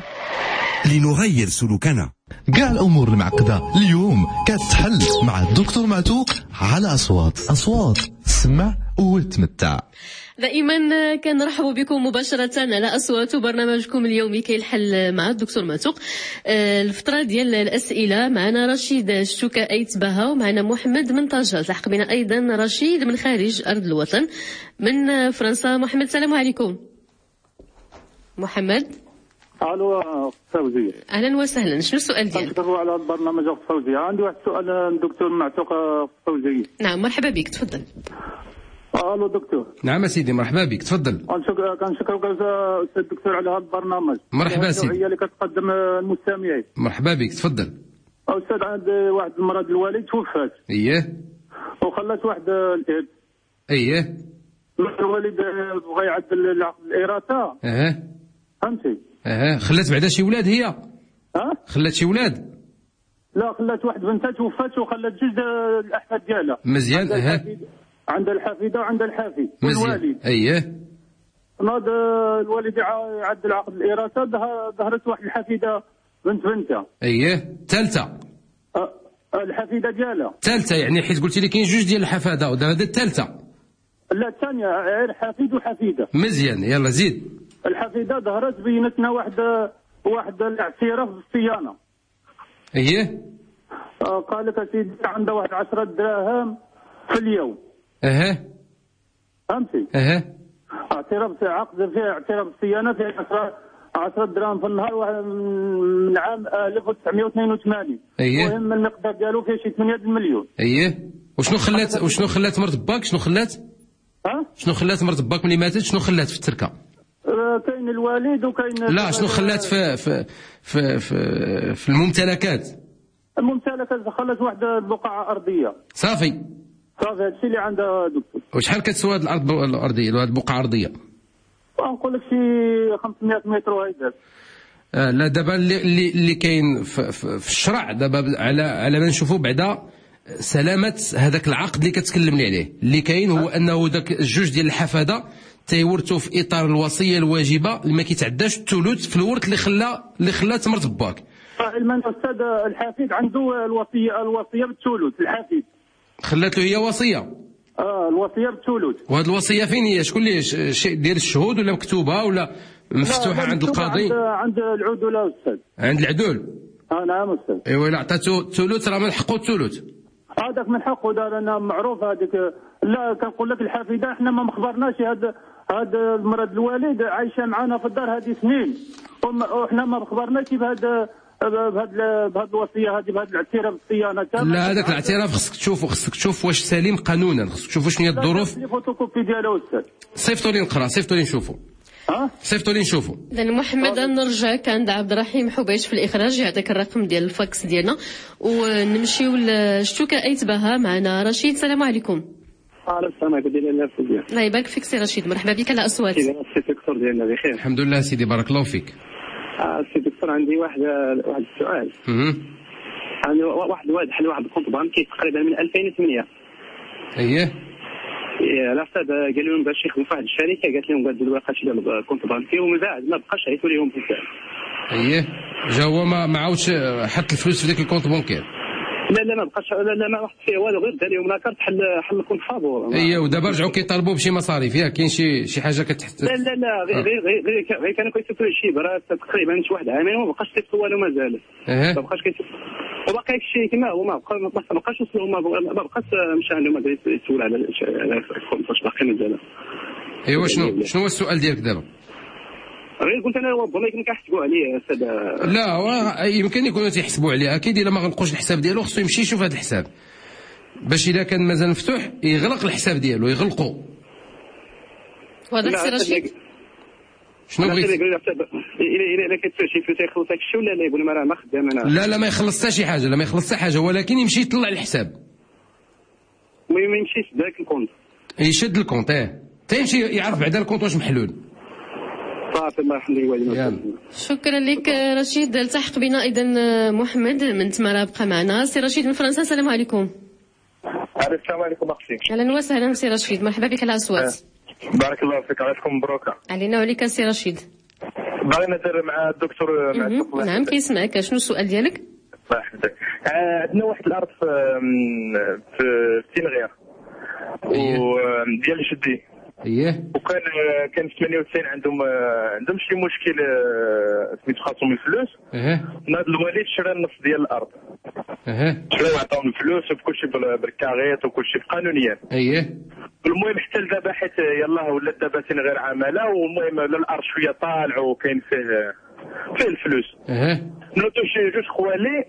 لنغير سلوكنا. كاع الأمور المعقدة اليوم كتحل مع الدكتور معتوق على أصوات. أصوات، سمع وتمتع. دائما كنرحبوا بكم مباشرة على أصوات برنامجكم اليومي كي الحل مع الدكتور معتوق. الفترة ديال الأسئلة معنا رشيد الشوكا أيتباها، ومعنا محمد من طنجة. التحق بنا أيضا رشيد من خارج أرض الوطن من فرنسا. محمد، السلام عليكم. محمد. الو فوزية، اهلا وسهلا. شنو السؤال ديالك؟ نشكروا على البرنامج فوزية. عندي واحد السؤال دكتور معتوق فوزية. نعم، مرحبا بك، تفضل. الو دكتور. نعم سيدي، مرحبا بك، تفضل. كنشكرك استاذ الدكتور على هذا البرنامج. مرحبا سيدي. النوعية اللي كتقدم المستمعين. مرحبا بك، تفضل. استاذ، عندي واحد المرض، الوالد توفات. اييه. وخلات واحد الاب. اييه. الوالد بغى يعدل العقد الإرثة. اه. فهمتي؟ اه، خلات بعدا شي ولاد هي؟ ها؟ خلات شي ولاد؟ لا، خلات واحد بنتها توفات وخلات جوج الأحفاد ديالها. مزيان. اه. عندها الحفيدة وعندها الحفيد. مزيان. اييه. ناض الوالد يعدل عقد الإرثة، ظهرت واحد الحفيدة بنت بنتها. اييه. ثالثة. أه الحفيدة ديالها. ثالثة، يعني حيت قلتي لي كاين جوج ديال الحفادة ودابا هذه الثالثة. لا، الثانية، غير حفيد وحفيدة. مزيان، يلا زيد. الحفيدة ظهرت بينت لنا واحد واحد الاعتراف بالصيانة. اييه. آه قال لك سيدي عندها واحد عشرة دراهم في اليوم. اها. فهمتي؟ اها. اعتراف عقد فيه اعتراف بالصيانة فيه عشرة عشرة دراهم في النهار من عام ألف وتسعمائة واثنين وثمانين. اييه. المهم المقدار ديالو فيه شي ثمانية مليون. اييه. وشنو خلات وشنو خلات مرت باك؟ شنو خلات؟ ها؟ شنو خلات مرت باك ملي ماتت؟ شنو خلات في التركه؟ أه كاين الوالد وكاين. لا، شنو خلات في في في في, في الممتلكات؟ الممتلكات خلات واحد البقعه ارضيه. صافي. صافي، هادشي اللي عندها دكتور. وشحال كتسوى هاد الارض الارضيه، هاد البقعه الارضيه؟ نقول لك شي خمسمائة متر وهيداك. آه لا دابا اللي اللي كاين في, في, في الشرع دابا على على ما نشوفوا بعدا سلامه هذاك العقد اللي كتكلمني عليه. اللي كاين هو انه ذاك الجوج ديال الحفاده تيورثوا في اطار الوصيه الواجبه اللي ما كيتعداش الثلث في الورث اللي خلى اللي خلى تمرت باك. علما الاستاذ الحفيد عنده الوصيه الوصيه بالثلث. الحفيد خلات له هي وصيه. اه الوصيه بالثلث. وهذه الوصيه فين هي؟ شكون اللي شيء ديال الشهود ولا مكتوبه ولا مفتوحه عند القاضي؟ عند, عند العدول استاذ. عند العدول. اه نعم استاذ. ايوا الا عطاتو الثلث راه من حقه الثلث. هذاك من حقه دار انا معروف هذيك. لا كنقول لك الحفيده احنا ما مخبرناش هذا هذا المرض الوالد عايشه معنا في الدار هذه سنين وحنا ما مخبرناش بهذا بهذا بهذه الوصيه هذه بهذا الاعتراف بالصيانه كامل. لا هذاك الاعتراف خصك تشوفه خصك تشوف واش سليم قانونا. خصك تشوف شنو هي الظروف. الفوتوكوبي ديالو استاذ. صيفطوا لي نقرا صيفطوا لي نشوفوا. اه صيفطوا لي نشوفوا. اذا محمد نرجعك عند عبد الرحيم حبيش في الاخراج يعطيك الرقم ديال الفاكس ديالنا ونمشيو لشتوكا ايت بها معنا رشيد. السلام عليكم. السلام عليكم. الله يبارك فيك سي رشيد. مرحبا بك على اصوات. سي دكتور ديالنا بخير. الحمد لله سيدي بارك الله فيك. اه سي دكتور عندي واحد واحد السؤال. اها عندي واحد واحد حل واحد الكونت بانكي تقريبا من ألفين وثمانية. اييه الأستاذ قال لهم باش يخدموا في واحد الشركه قالت لهم قد الواقع شي الكونت بانكي ومن بعد ما بقاش عيطوا لهم بزاف. اييه جا هو ما ما عاودش حط الفلوس في ذاك الكونت بانكير. لا لا ما بقاش لا لا ما وقت فيه والو غير دار لهم لاكارت حل حل الكونت فابور. اييه ودابا رجعوا كيطالبوا بشي مصاريف ياك كاين شي شي حاجه كتحت. لا لا لا غير غير غير, غير كانوا كيصيفطوا شي برات تقريبا شي واحد عامين وما بقاش يصيفطوا والو مازال. اها ما بقاش كيصيفطوا وباقي الشيء كما هو ما بقى ما بقاش وصلوا ما بقاش مشى عندهم يسول على الكونت واش باقي مازال. ايوا شنو شنو هو السؤال ديالك دابا؟ غير قلت انا ربما يمكن كيحسبوا عليه استاذ. لا هو يمكن يكونوا تيحسبوا عليه اكيد. الا ما غنلقوش الحساب ديالو خصو يمشي يشوف هذا الحساب باش الا كان مازال مفتوح يغلق الحساب ديالو يغلقوا. وهذاك سي رشيد شنو بغيت؟ الا الا الا كتسوى شي فلوس يخلص داك الشيء ولا لا يقول ما راه ما خدام انا. لا لا ما يخلص حتى شي حاجه لا ما يخلص حتى حاجه ولكن يمشي يطلع الحساب. المهم ما يمشيش داك الكونت يشد الكونت اه تيمشي يعرف بعدا الكونت واش محلول. صافي الله يخليك. شكرا لك رشيد. التحق بنا ايضا محمد من تمارا بقى معنا. سي رشيد من فرنسا. السلام عليكم. السلام عليكم اختي. اهلا وسهلا سي رشيد. مرحبا بك على اصوات. بارك الله فيك. عليكم مبروكه. علينا وعليك سي رشيد. باغي ندير مع الدكتور مع نعم كيسمعك. شنو السؤال ديالك؟ الله يحفظك. عندنا واحد الارض في في تينغير وديال جدي. اييه وكان كان في ثمانية وتسعين عندهم عندهم شي مشكل سميتو خاصهم الفلوس. اها هذا الوالد شرا النص ديال الارض. اها شرا وعطاهم الفلوس وكلشي بالكاغيط وكلشي قانونيا. اييه المهم حتى لدابا حيت يلاه ولات دابا غير عماله والمهم الارض شويه طالع وكاين فيه فيه الفلوس. اها نوتو شي جوج خوالي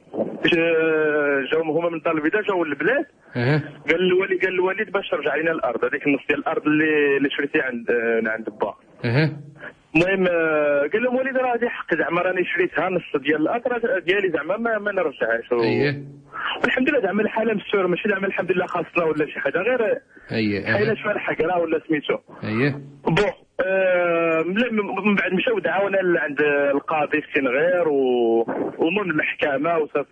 جاو هما من الدار البيضاء جاو للبلاد. اها قال الوالد قال الوالد باش رجع لنا الارض هذيك النص ديال الارض اللي اللي شريتيها عند عند با. اها المهم قال لهم وليد راه هذه حق زعما راني شريتها نص ديال الارض ديالي زعما ما, ما نرجعهاش. اييه والحمد لله زعما الحاله مسوره ماشي زعما الحمد لله خاصنا ولا شي حاجه غير اييه حيله شويه الحقره ولا سميتو. اييه بون آه من بعد مشاو دعاونا عند القاضي في سنغير ومن المحكمه وصافي.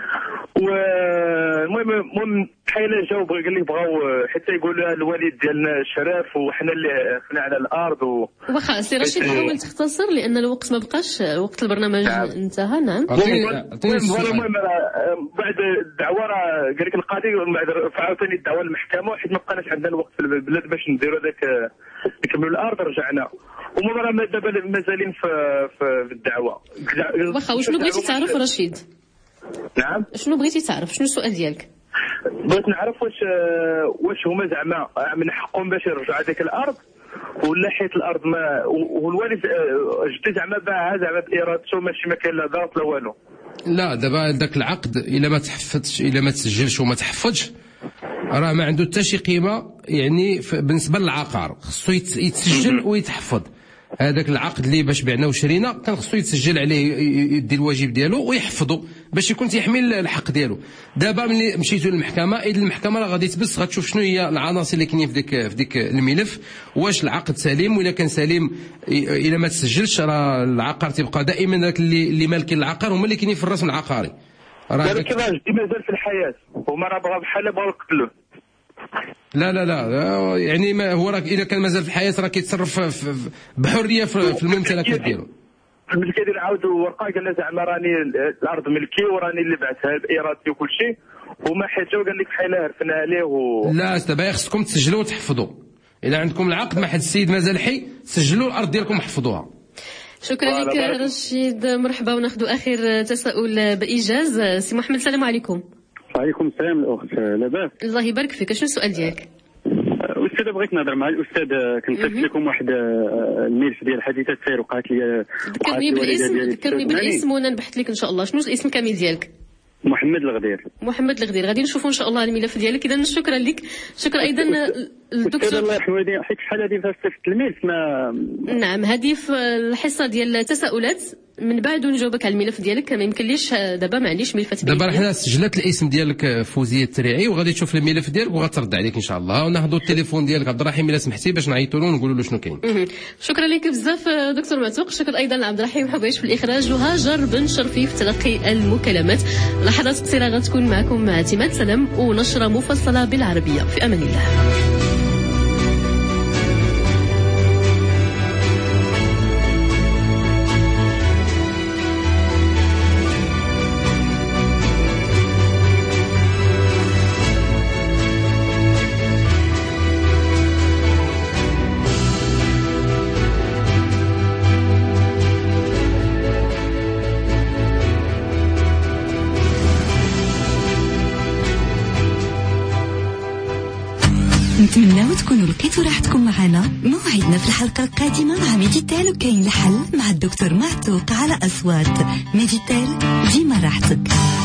والمهم المهم حيله جاو قال لي بغاو حتى يقولوا الوالد ديالنا شرف وحنا اللي خفنا على الارض و... واخا سي رشيد حاول تختصر لان الوقت ما بقاش. وقت البرنامج نعم. انتهى. نعم المهم بعد الدعوه راه قال لك القاضي من بعد عاوتاني الدعوه للمحكمه وحيت ما بقاناش عندنا الوقت في البلاد باش نديروا هذاك نكملوا الارض رجعنا وما راه دابا مازالين في في الدعوه. واخا وشنو بغيتي تعرف رشيد؟ نعم شنو بغيتي تعرف؟ شنو السؤال ديالك؟ بغيت نعرف واش واش هما زعما من حقهم باش يرجعوا هذيك الارض ولا حيت الارض ما والوالد جدي زعما باعها زعما بارادته ماشي ما كاين لا ضغط لا والو. لا دابا ذاك العقد الا ما تحفظش الا ما تسجلش وما تحفظش راه ما عنده حتى شي قيمه يعني بالنسبه للعقار. خصو يتسجل ويتحفظ. هذاك العقد اللي باش بعنا وشرينا كان خصو يتسجل عليه يدي الواجب ديالو ويحفظه باش يكون تيحمل الحق ديالو. دابا ملي مشيتوا للمحكمه، اذا المحكمه راه غادي تبس غتشوف شنو هي العناصر اللي كاينين في ديك في ديك الملف، واش العقد سليم، وإلا كان سليم الا ما تسجلش راه العقار تيبقى دائما داك اللي اللي مالكين العقار هما اللي كاينين في الرسم العقاري. راه ولكن راه جدي مازال في الحياه، هما راه بغا بحال بغاو يقتلوه. لا لا لا يعني ما هو راه اذا كان مازال في الحياه راه كيتصرف بحريه في الممتلكات ديالو. الملكيه ديال عاودوا ورقه قال لنا زعما راني الارض ملكي وراني اللي بعتها بارادتي وكل شيء، وما حيته قال لك بحال عرفنا عليه و... لا دابا خصكم تسجلوا وتحفظوا. اذا عندكم العقد مع حد السيد مازال حي سجلوا الارض ديالكم وحفظوها. شكرا لك رشيد، مرحبا. وناخذ اخر تساؤل بايجاز. سي محمد السلام عليكم. وعليكم السلام الاخت، لاباس؟ الله يبارك فيك. شنو السؤال ديالك؟ استاذ بغيت نهضر مع الاستاذ. كنصيفط لكم واحد الملف ديال حادثه سير وقعت لي. ذكرني بالاسم ذكرني بالاسم وانا نبحث لك ان شاء الله. شنو الاسم كامل ديالك؟ محمد الغدير. محمد الغدير. غادي نشوفوا ان شاء الله الملف ديالك. اذا شكرا لك. شكرا ايضا الدكتور. الله يرحمه والديه، حيت شحال هذه فاش صيفط الملف ما. نعم هذه في الحصه ديال التساؤلات، من بعد نجاوبك على الملف ديالك. ما يمكنليش دابا، ما عنديش ملفات. دابا حنا سجلت الاسم ديالك فوزيه التريعي، وغادي تشوف الملف ديالك وغترد عليك ان شاء الله، وناخذوا التليفون ديالك عبد الرحيم الا سمحتي باش نعيطوا له ونقولوا له شنو كاين. شكرا لك بزاف دكتور معتوق. شكرا ايضا لعبد الرحيم حبيش في الاخراج، وهاجر بن شرفي في تلقي المكالمات. لحظات قصيره غتكون معكم اعتماد سلام ونشره مفصله بالعربيه. في امان الله. نتمناو تكونوا لقيتوا راحتكم معنا. موعدنا في الحلقة القادمة مع ميديتال وكاين الحل مع الدكتور معتوق على أصوات. ميديتال ديما راحتك.